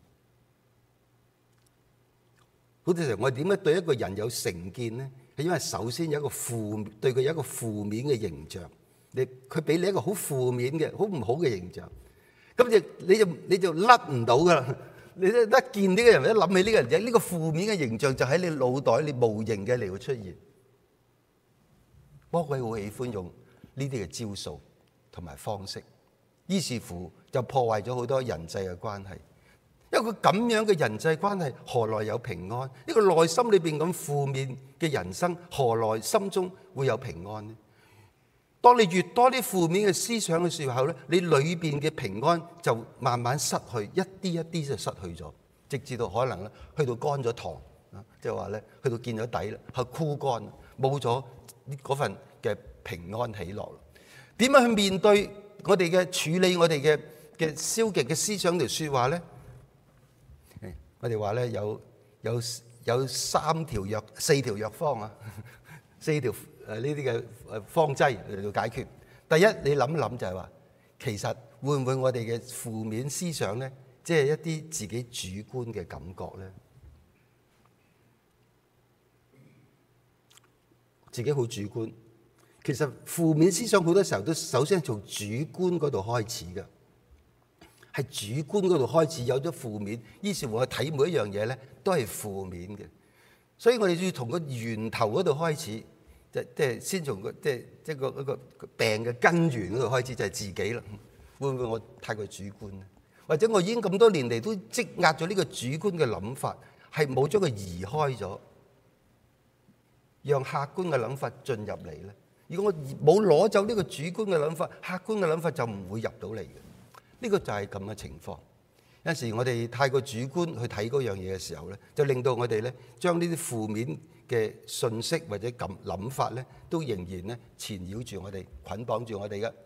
好多時候我哋點解對一個人有成見呢？係因為首先有一個對佢有一個負面嘅形象，佢俾你一個好負面嘅、好唔好嘅形象，咁你就甩唔到噶啦！你一見呢個人，一諗起呢個人，呢個負面嘅形象就喺你腦袋，你無形嘅嚟會出現。魔鬼好喜歡用呢啲嘅招數同埋方式，於是乎就破壞咗好多人際嘅關係。一個咁樣嘅人際關係，何來有平安？一個內心裏邊咁負面嘅人生，何來心中會有平安呢？當你越多啲負面嘅思想嘅時候咧，你裏邊嘅平安就慢慢失去，一啲一啲就失去咗，直至到可能咧去到乾咗糖啊，即係話咧去到見咗底啦，係枯乾，冇咗嗰份嘅平安喜樂。點樣去面對我哋嘅處理我哋嘅消極嘅思想條説話咧？我哋話咧有有四條藥方啊，四條呢啲嘅方劑嚟到解決。第一，你諗一諗就係話，其實會唔會我哋嘅負面思想咧，即係一啲自己主觀嘅感覺咧？自己好主觀。其實負面思想好多時候都首先係從主觀嗰度開始嘅，係主觀嗰度開始有咗負面，於是乎我睇每一樣嘢咧都係負面嘅。所以我哋要從個源頭嗰度開始，即係先從個一個病嘅根源嗰度開始，就係自己啦。會唔會我太過主觀咧？或者我已經咁多年嚟都積壓咗呢個主觀嘅諗法，係冇將佢移開咗，讓客觀嘅諗法進入嚟咧？如果我冇攞走呢個主觀嘅諗法，客觀嘅諗法就唔會入到嚟嘅。呢個就係咁嘅情況。有陣時我哋太過主觀去睇嗰樣嘢嘅時候咧，就令到我哋咧將呢啲負面嘅信息或者咁諗法咧，都仍然咧纏繞住我哋，捆綁住我哋嘅。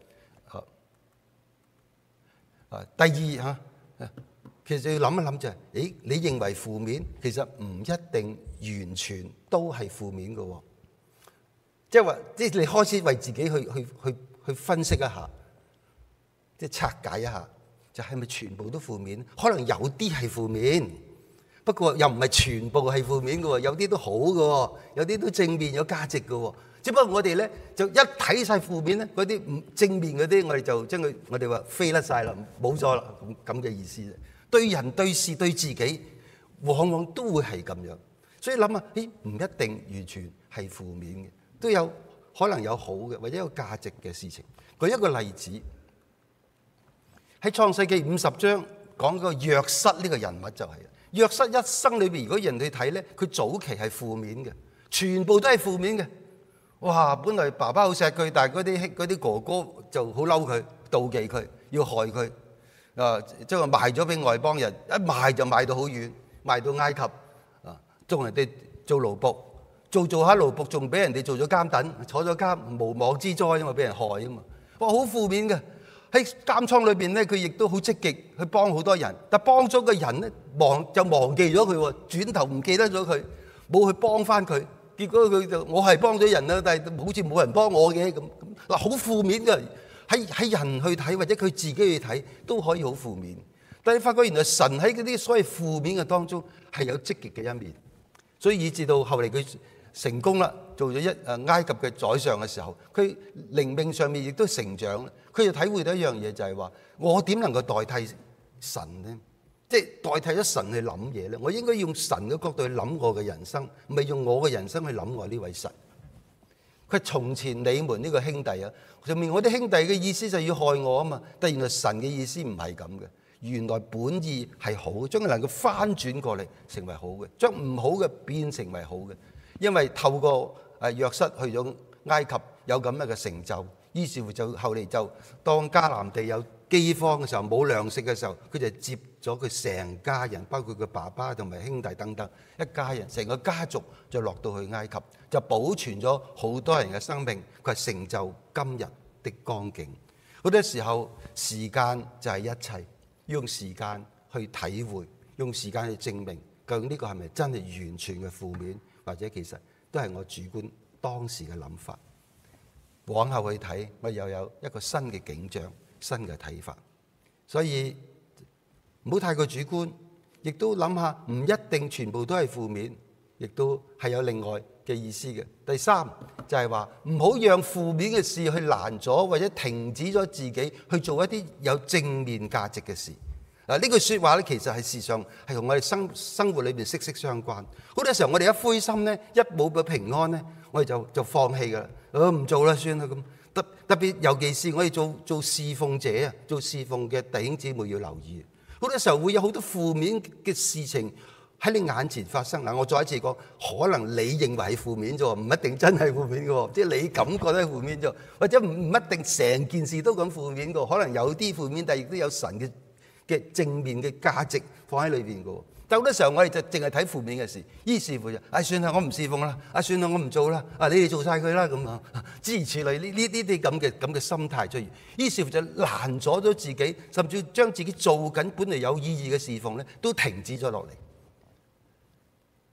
第二其實要諗一諗就係，你認為負面，其實唔一定完全都係負面嘅喎。即係話，即係你開始為自己去分析一下，即係拆解一下，就係咪全部都負面？可能有啲係負面，不過又唔係全部係負面嘅喎，有啲都好嘅喎，有啲都正面有價值嘅喎。只不過我哋咧就一睇晒負面咧，嗰啲唔正面嗰啲，我哋就將佢我哋話飛甩晒啦，冇咗啦，咁嘅意思啫。對人對事對自己，往往都會係咁樣。所以諗下，唔一定完全係負面嘅。都有可能有好嘅或者有價值嘅事情。舉一個例子，喺創世記50章講個約瑟呢個人物就係約瑟一生裏邊，如果人去睇咧，佢早期係負面嘅，全部都係負面嘅。哇！本來爸爸好錫佢，但係嗰啲哥哥就好嬲佢，妒忌佢，要害佢。將佢賣咗俾外邦人，一賣就賣到好遠，賣到埃及做人哋做奴僕。做下奴僕，仲俾人哋做咗監躉，坐咗監，無妄之災，因為俾人害啊嘛。哇，好負面嘅。喺監倉裏邊咧，佢亦都好積極去幫好多人，但幫咗個人咧，忘記咗佢喎，轉頭唔記得咗佢，冇去幫翻佢。結果佢就我係幫咗人啦，但係好似冇人幫我嘅咁。嗱，好負面嘅。喺人去睇或者佢自己去睇都可以好負面。但係你發覺原來神喺嗰啲所謂負面嘅當中係有積極嘅一面，所以以至到後嚟佢成功啦，做咗埃及嘅宰相嘅時候，佢靈命上面亦都成長。佢就體會到一樣嘢，就係話我點能夠代替神呢？即係代替咗神去諗嘢咧。我應該用神嘅角度去諗我嘅人生，唔係用我嘅人生去諗我呢位神。佢從前你們呢個兄弟啊，上面我啲兄弟嘅意思就要害我啊嘛，但原來神嘅意思唔係咁嘅。原來本意係好，將佢能夠翻轉過嚟成為好嘅，將唔好嘅變成為好嘅。因為透過約瑟去咗埃及有咁樣嘅成就，於是乎就後嚟就當迦南地有饑荒嘅時候，冇糧食嘅時候，佢就接咗佢成家人，包括佢爸爸同埋兄弟等等一家人，成個家族就落到去埃及，就保存咗好多人嘅生命。佢係成就今日的光景。好多時候時間就係一切，用時間去體會，用時間去證明究竟呢個係咪真係完全嘅負面，或者其實都係我主觀當時嘅諗法。往後去睇，我又有一個新嘅景象、新嘅睇法。所以唔好太過主觀，亦都諗下唔一定全部都係負面，亦都係有另外嘅意思嘅。第三就係話唔好讓負面嘅事去攔咗或者停止咗自己去做一啲有正面價值嘅事。嗱，呢句説話咧，其實係事實上係同我哋生活裏邊息息相關。好多時候我哋一灰心咧，一冇個平安咧，我哋就放棄㗎啦，唔做啦，算啦咁。特別尤其是我哋做侍奉者啊，做侍奉嘅弟兄姊妹要留意。好多時候會有好多負面嘅事情喺你眼前發生。嗱，我再一次講，可能你認為係負面啫，唔一定真係負面嘅喎，即係你感覺都係負面啫，或者唔一定成件事都咁負面嘅，可能有啲負面，但係亦都有神嘅正面嘅價值放喺裏邊嘅。但好多時候我哋就淨係睇負面嘅事，於是乎就算啦，我唔侍奉啦，算啦，我唔做啦，你哋做晒佢啦咁啊，諸如此類呢啲咁嘅心態出現，於是乎就攔阻咗自己，甚至將自己做緊本嚟有意義嘅侍奉咧，都停止咗落嚟。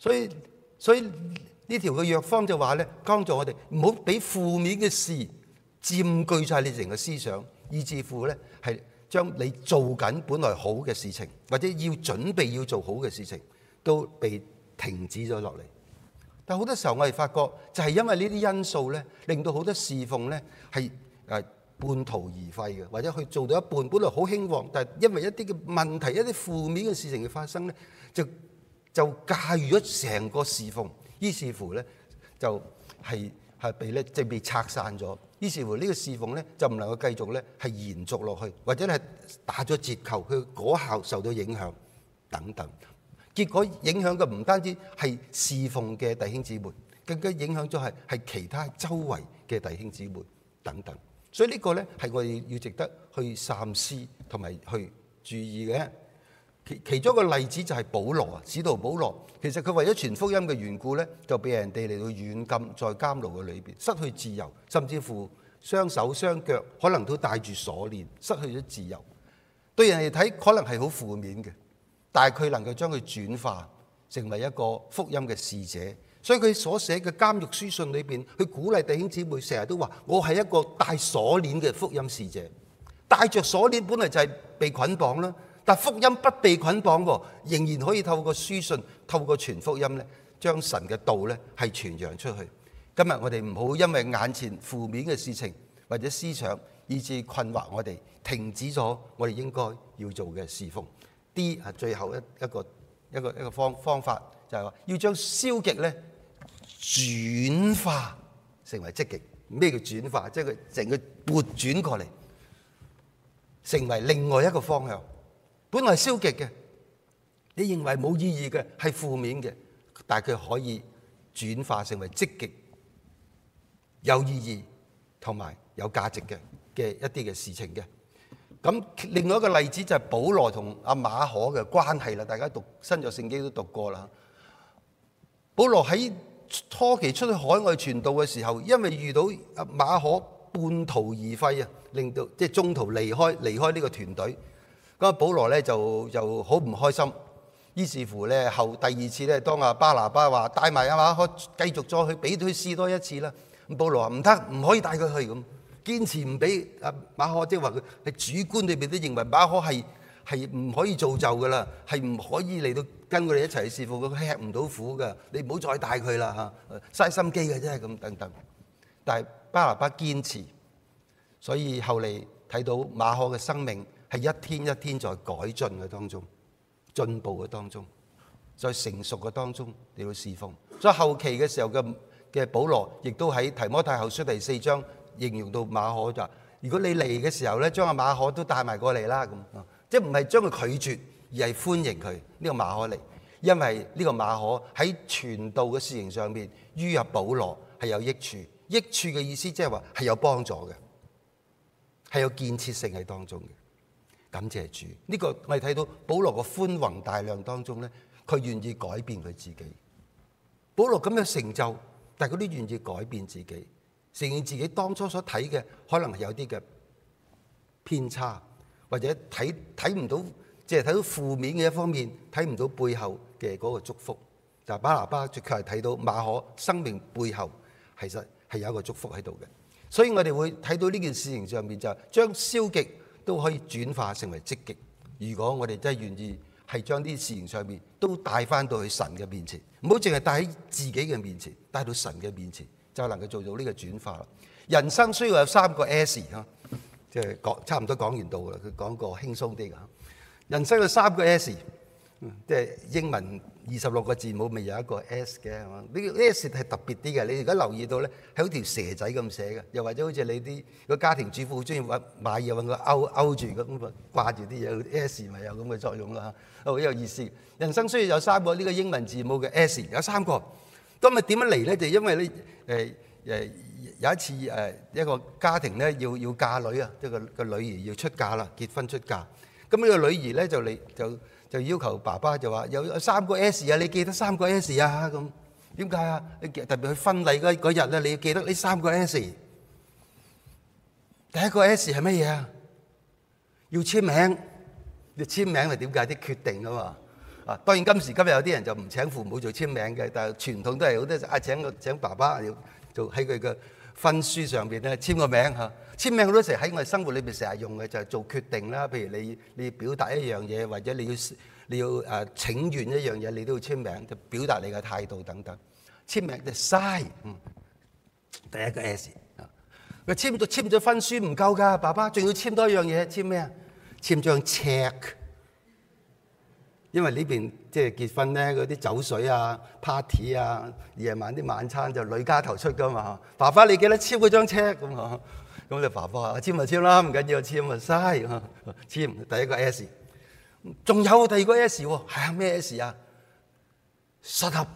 所以呢條嘅藥方就話咧，幫助我哋唔好俾負面嘅事佔據晒你成個思想，以至乎咧係將你做緊本來好嘅事情，或者要準備要做好嘅事情，都被停止咗落嚟。但好多時候我哋發覺，就係因為呢啲因素咧，令到好多侍奉咧係半途而廢嘅，或者去做到一半，本來好興旺，但係因為一啲嘅問題、一啲負面嘅事情嘅發生咧，就駕馭咗成個侍奉，於是乎咧就係被拆散咗。於是乎呢個侍奉咧就唔能夠繼續咧係延續落去，或者係打咗折扣，佢果效受到影響等等。結果影響嘅唔單止係侍奉嘅弟兄姊妹，更加影響咗係其他周圍嘅弟兄姊妹等等。所以呢個咧係我哋要值得去三思同埋去注意嘅。其中一個例子就係保羅啊，使徒保羅，其實佢為咗傳福音嘅緣故咧，就俾人哋嚟到軟禁在監牢嘅裏邊，失去自由，甚至乎雙手雙腳可能都帶住鎖鏈，失去咗自由。對人嚟睇可能係好負面嘅。但係佢能夠將佢轉化成為一個福音嘅使者，所以佢所寫嘅監獄書信裏邊，去鼓勵弟兄姊妹，成日都話：我係一個帶鎖鏈嘅福音使者。帶着鎖鏈本來就係被捆綁啦，但福音不被捆綁喎，仍然可以透過書信、透過傳福音咧，將神嘅道咧係傳揚出去。今日我哋唔好因為眼前負面嘅事情或者思想，以致困惑我哋，停止咗我哋應該要做嘅侍奉。D 係最後一個方法，就係話要將消極咧轉化成為積極。咩叫轉化？即係佢成個撥轉過嚟，成為另外一個方向。本來消極嘅，你認為冇意義嘅，係負面嘅，但係佢可以轉化成為積極、有意義同埋有價值嘅一啲嘅事情嘅。咁另外一個例子就係保羅同阿馬可嘅關係啦，大家讀新約聖經都讀過啦。保羅喺初期出去海外傳道嘅時候，因為遇到阿馬可半途而廢啊，令到即係中途離開呢個團隊，咁保羅咧就好唔開心。於是乎咧第二次咧，當阿巴拿巴話帶埋阿馬可繼續再去俾佢試多一次啦，咁保羅話唔得，唔可以帶佢去咁。堅持唔俾阿馬可，即係話佢係主觀裏邊都認為馬可係唔可以造就噶啦，係唔可以嚟到跟佢哋一齊侍奉，佢吃唔到苦噶，你唔好再帶佢啦嚇，嘥心機嘅啫咁等等。但係巴拿巴堅持，所以後嚟睇到馬可嘅生命係一天一天在改進嘅當中，進步嘅當中，在成熟嘅當中嚟到侍奉。所以後期嘅時候嘅保羅，亦都喺提摩太後書第4章。形容到馬可就，如果你嚟嘅時候咧，將阿馬可都帶埋過嚟啦咁，即係唔係將佢拒絕，而係歡迎佢呢個馬可嚟，因為呢個馬可喺傳道嘅事情上面，於阿保羅係有益處。益處嘅意思即係話係有幫助嘅，係有建設性喺當中嘅。感謝主，呢個我哋睇到保羅嘅寬宏大量當中咧，佢願意改變佢自己。保羅咁嘅成就，但係佢都願意改變自己。承認自己當初所睇嘅可能係有啲嘅偏差，或者睇唔到，即係睇到負面嘅一方面，睇唔到背後嘅嗰個祝福。但係巴拿巴卻係睇到馬可生命背後其實係有一個祝福喺度嘅。所以我哋會睇到呢件事情上面，就係將消極都可以轉化成為積極。如果我哋真係願意係將啲事情上面都帶翻到去神嘅面前，唔好淨係帶喺自己嘅面前，帶到神嘅面前，就能夠做到呢個轉化啦。人生需要有3個 S 嚇，即係差唔多講完到啦。佢講個輕鬆啲嘅。人生有3個 S， 即係英文26個字母，咪有一個 S 嘅係嘛？呢個 S 係特別啲嘅。你而家留意到咧，係好條蛇仔咁寫嘅，又或者好似你啲個家庭主婦好中意買嘢揾個勾住咁掛住啲嘢 S 咪有咁嘅作用啦。好有意思。人生需要有3個呢個英文字母嘅 S， 有3個。咁啊點樣嚟咧？就因為咧有一次一個家庭咧要嫁女啊，即係個女兒要出嫁啦，結婚出嫁。咁呢個女兒咧就要求爸爸就話有3個 S 啊，你記得3個 S 啊咁？點解啊？你特別去婚禮嗰日咧，你要記得呢3個 S。第一個 S 係乜嘢啊？要簽名。你簽名係點解？啲決定啊嘛。 當然今時今日有啲人就唔請父母做簽名嘅，但係傳統都係好多請爸爸要做喺佢嘅婚書上邊咧簽個名嚇。簽名好多時喺我哋生活裏邊成日用嘅就係做決定啦。譬如你要表達一樣嘢，或者你要請願一樣嘢，你都要簽名，就表達你嘅態度等等。簽名就 sign， 第一個 S。佢簽咗婚書唔夠㗎，爸爸仲要簽多一樣嘢，簽咩啊？簽張 check。因為呢邊即係結婚咧，嗰啲酒水啊、party 啊、夜晚啲晚餐就女家頭出㗎嘛。爸爸你記得簽嗰張 check 咁啊？咁你爸爸簽咪簽啦，唔緊要簽咪嘥簽第一個 S。仲有第二個 S 喎，係咩 S 啊？shut up，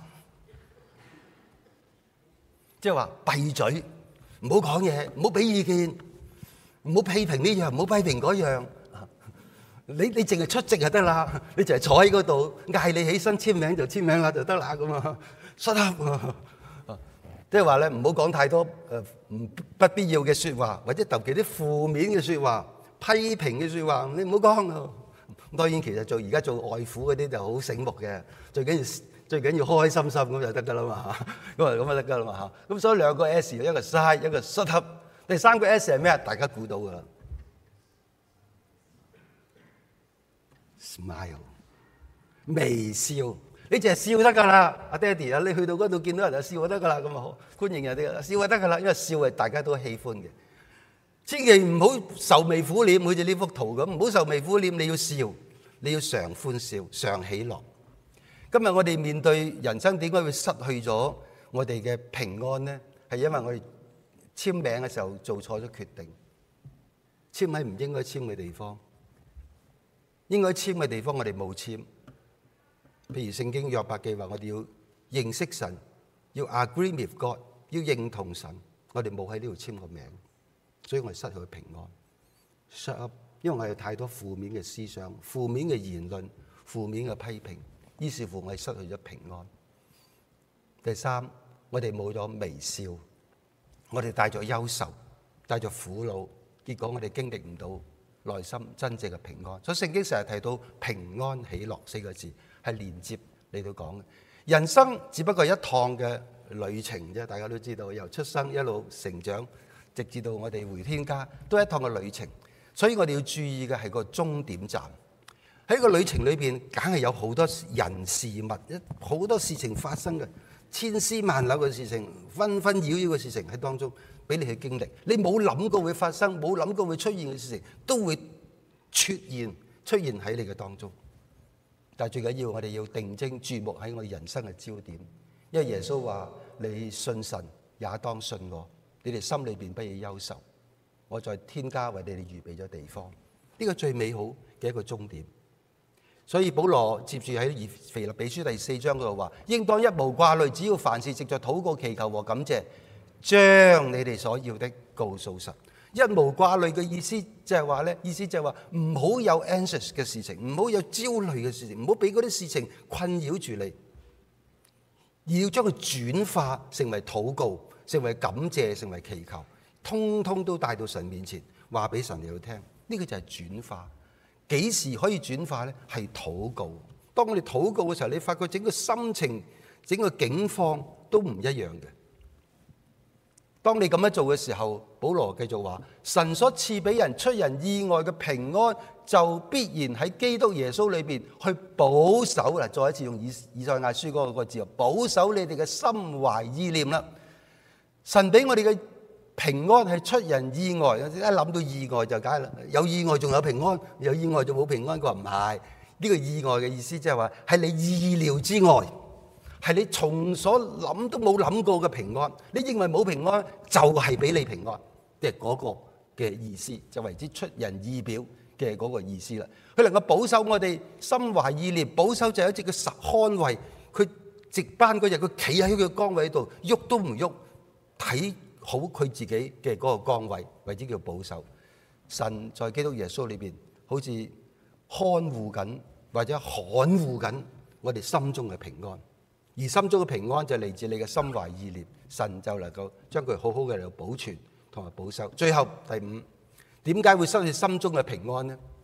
即係話閉嘴，唔好講嘢，唔好俾意見，唔好批評呢樣，唔好批評嗰樣。你淨係出席就得啦，你就係坐喺嗰度，嗌你起身簽名就簽名啦就得啦咁啊。shut up， 即係話咧，唔好講太多不必要嘅説話，或者特別啲負面嘅説話、批評嘅説話，你唔好講。當然其實而家做外父嗰啲就好醒目嘅，最緊要開開心心咁就得㗎啦嘛。咁就得㗎啦嘛嚇。咁所以兩個 S， 一個 sigh， 一個 shut up。第三個 S 係咩啊？大家估到㗎啦。Smile， 微笑，你淨係笑得㗎啦，阿爹哋啊，你去到嗰度見到人就笑就得㗎啦，咁啊歡迎人哋笑就得㗎啦，因為笑係大家都喜歡嘅。千祈唔好愁眉苦臉，好似呢幅圖咁，唔好愁眉苦臉，你要笑，你要常歡笑，常喜樂。今日我哋面對人生點解會失去咗我哋嘅平安呢？係因為我哋簽名嘅時候做錯咗決定，簽喺唔應該簽嘅地方。應該簽嘅地方我哋冇簽，譬如聖經約伯記話我哋要認識神，要 agree with God， 要認同神，我哋冇喺呢度簽個名，所以我哋失去平安。shut up， 因為我哋有太多負面嘅思想、負面嘅言論、負面嘅批評，於是乎我哋失去咗平安。第三，我哋冇咗微笑，我哋帶咗憂愁，帶咗苦惱，結果我哋經歷唔到內心真正嘅平安。所以聖經成日提到平安喜樂4個字，係連接嚟到講嘅。人生只不過一趟嘅旅程啫，大家都知道，由出生一路成長，直至到我哋回天家，都係一趟嘅旅程。所以我哋要注意嘅係個終點站。喺個旅程裏邊，梗係有好多人事物，好多事情發生嘅，千絲萬縷嘅事情，紛紛擾擾嘅事情喺當中俾你去經歷。你冇諗過會發生，冇諗過會出現嘅事情，都會出現喺你嘅當中。但係最緊要，我哋要定睛注目喺我哋人生嘅焦點，因為耶穌話：你信神也當信我，你哋心裏邊不要憂愁，我在天家為你哋預備咗地方。呢個最美好嘅一個終點。所以保羅接住喺腓立比書第4章嗰度話：應當一無掛慮，只要凡事藉着禱告祈求和感謝，將你哋所要的告訴神。一無掛慮嘅意思就係話咧，唔好有 anxious 嘅事情，唔好有焦慮嘅事情，唔好俾嗰啲事情困擾住你，而要將佢轉化成為禱告，成為感謝，成為祈求，通通都帶到神面前，話俾神嚟到聽。呢個就係轉化。幾時可以轉化呢？係禱告。當我哋禱告嘅時候，你發覺整個心情、整個境況都唔一樣嘅。當你咁樣做嘅時候，保羅繼續話：神所賜俾人出人意外嘅平安，就必然喺基督耶穌裏邊去保守啦。再一次用以賽亞書嗰個字，保守你哋嘅心懷意念啦。神俾我哋嘅平安係出人意外，一諗到意外就梗係啦。有意外仲有平安，有意外就冇平安。佢話唔係，呢個意外嘅意思即係話係你意料之外，係你從所諗都冇諗過嘅平安。你認為冇平安，就係俾你平安，即係嗰個嘅意思，就為之出人意表嘅嗰個意思啦。佢能夠保守我哋心懷意念，保守就係一隻嘅實看位。佢值班嗰日，佢企喺佢嘅崗位度，喐都唔喐，睇好佢自己嘅嗰個崗位，為之叫保守。神在基督耶穌裏邊，好似看護緊或者看護緊我哋心中嘅平安。而心中嘅平安就嚟自你嘅心懷意念，神就能夠將佢好好嘅嚟到保存同埋保守。最後第5，點解會失去心中嘅平安呢？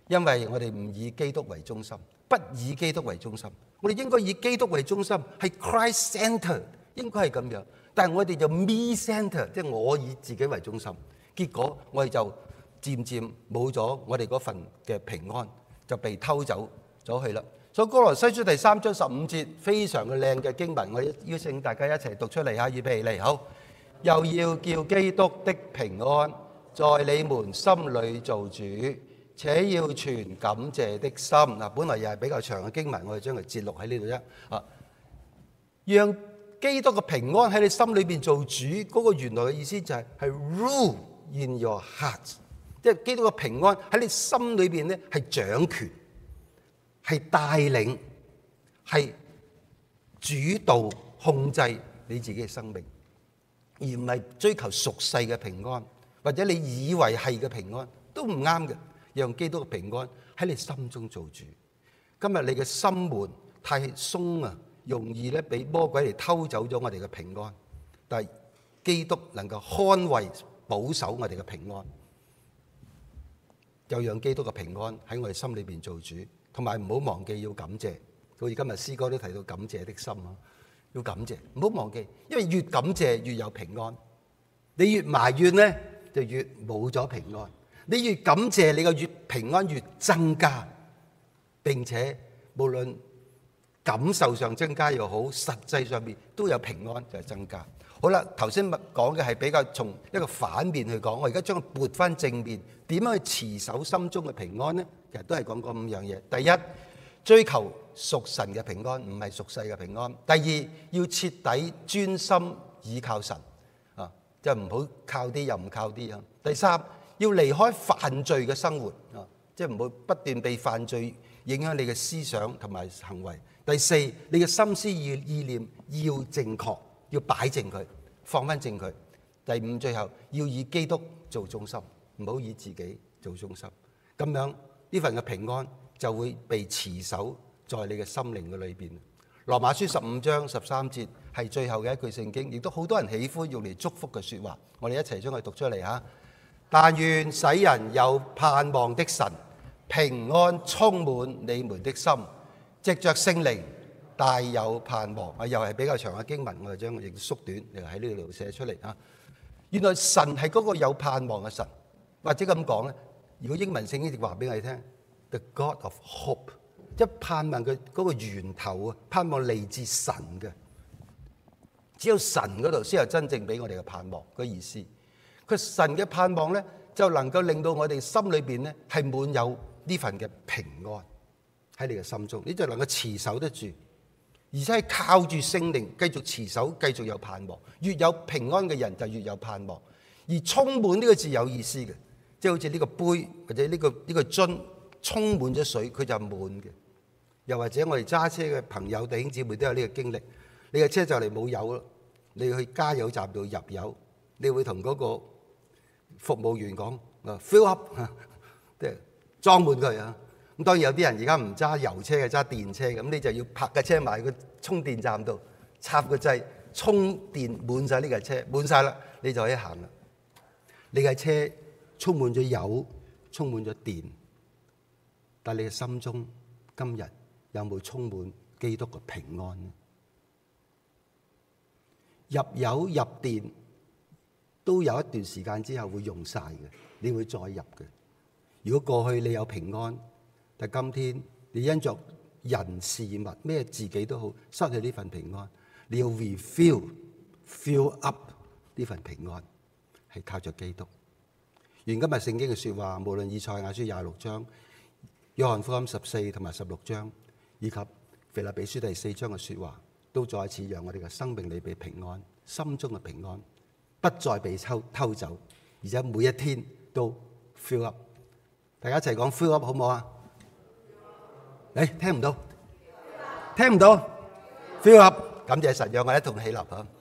因為我哋唔以基督為中心，不以基督為中心。我哋應該以基督為中心，係 Christ Center， 應該係咁樣。但係我哋就 Me Center， 即係我以自己為中心。結果我哋就漸漸冇咗我哋嗰份嘅平安，就被偷走咗去啦。所以哥羅西書第3章15節非常嘅靚嘅經文，我邀請大家一齊讀出嚟嚇，預備嚟好。又要叫基督的平安在你們心裏做主，且要存感謝的心。嗱，本來又係比較長嘅經文，我哋將佢節錄喺呢度啫。啊，讓基督嘅平安喺你心裏邊做主，嗰個原來嘅意思就係 rule in your heart， 即係基督嘅平安喺你心裏邊咧係掌權，係帶領，係主導控制你自己嘅生命。而唔係追求俗世嘅平安，或者你以為係嘅平安都唔啱嘅。讓基督嘅平安喺你心中做主。今日你嘅心門太鬆啊，容易咧俾魔鬼嚟偷走咗我哋嘅平安。但係基督能夠看衛保守我哋嘅平安，就讓基督嘅平安喺我哋心裏邊做主。同埋唔好忘記要感謝，好似今日詩歌都提到感謝的心啊。要感謝，唔好忘記，因為越感謝越有平安。你越埋怨呢，就越冇咗平安。你越感謝，你個越平安越增加，並且無論感受上增加又好，實際上面都有平安就係增加。好啦，頭先講嘅係比較從一個反面去講，我而家將佢撥翻正面，點樣去持守心中嘅平安呢？其實都係講嗰5樣嘢。第一，追求屬神嘅平安，唔係屬世嘅平安。第二，要徹底專心倚靠神，啊，即係唔好靠啲又唔靠啲啊。第三，要離開犯罪嘅生活，啊，即係唔好不斷被犯罪影響你嘅思想同埋行為。第四，你嘅心思意念要正確，要擺正佢，放翻正佢。第五，最後要以基督做中心，唔好以自己做中心。咁樣呢份嘅平安就會被持守在你嘅心靈嘅裏邊。羅馬書15章13節係最後嘅一句聖經，亦都好多人喜歡用嚟祝福嘅說話。我哋一齊將佢讀出嚟吓。但願使人有盼望的神平安充滿你們的心，藉着聖靈大有盼望。啊，又係比較長嘅經文，我哋將亦縮短，又喺呢度寫出嚟啊。原來神係嗰個有盼望嘅神，或者咁講咧，如果英文聖經就話俾我哋聽 ，The God of Hope， 即係盼望佢嗰個源頭啊，盼望嚟自神嘅，只有神嗰度先有真正俾我哋嘅盼望嘅意思。佢神嘅盼望咧，就能夠令到我哋心裏邊咧係滿有呢份嘅平安喺你嘅心中，你就能夠持守得住，而且係靠住聖靈繼續持守，繼續有盼望。越有平安嘅人就越有盼望。而充滿呢個字有意思嘅，即係好似呢個杯或者呢個樽充滿咗水，佢就係滿嘅。又或者我哋揸車嘅朋友弟兄姊妹都有呢個經歷，你嘅車就嚟冇油啦，你去加油站度入油，你會同嗰個服務員講，fill up， 即係裝滿佢啊。咁當然有啲人而家唔揸油車嘅，揸電車，咁你就要泊架車埋個充電站度，插個掣充電滿晒呢架車，滿晒啦，你就可以行啦。你架車充滿咗油，充滿咗電，但你嘅心中今日有冇充滿基督嘅平安呢？入油入電都有一段時間之後會用晒嘅，你會再入嘅。如果過去你有平安，但今天你因着人事物咩自己都好失去呢份平安，你要 fill up 呢份平安，係靠着基督。原今日聖經嘅說話，無論以賽亞書26章、約翰福音14同埋16章，以及腓立比書第4章嘅說話，都再一次讓我哋嘅生命裏被平安，心中嘅平安不再被偷走，而且每一天都 fill up。大家一齊講 fill up 好唔好啊？聽唔到？聽唔到 ？fill up， 感謝神，讓我哋一同起立啊！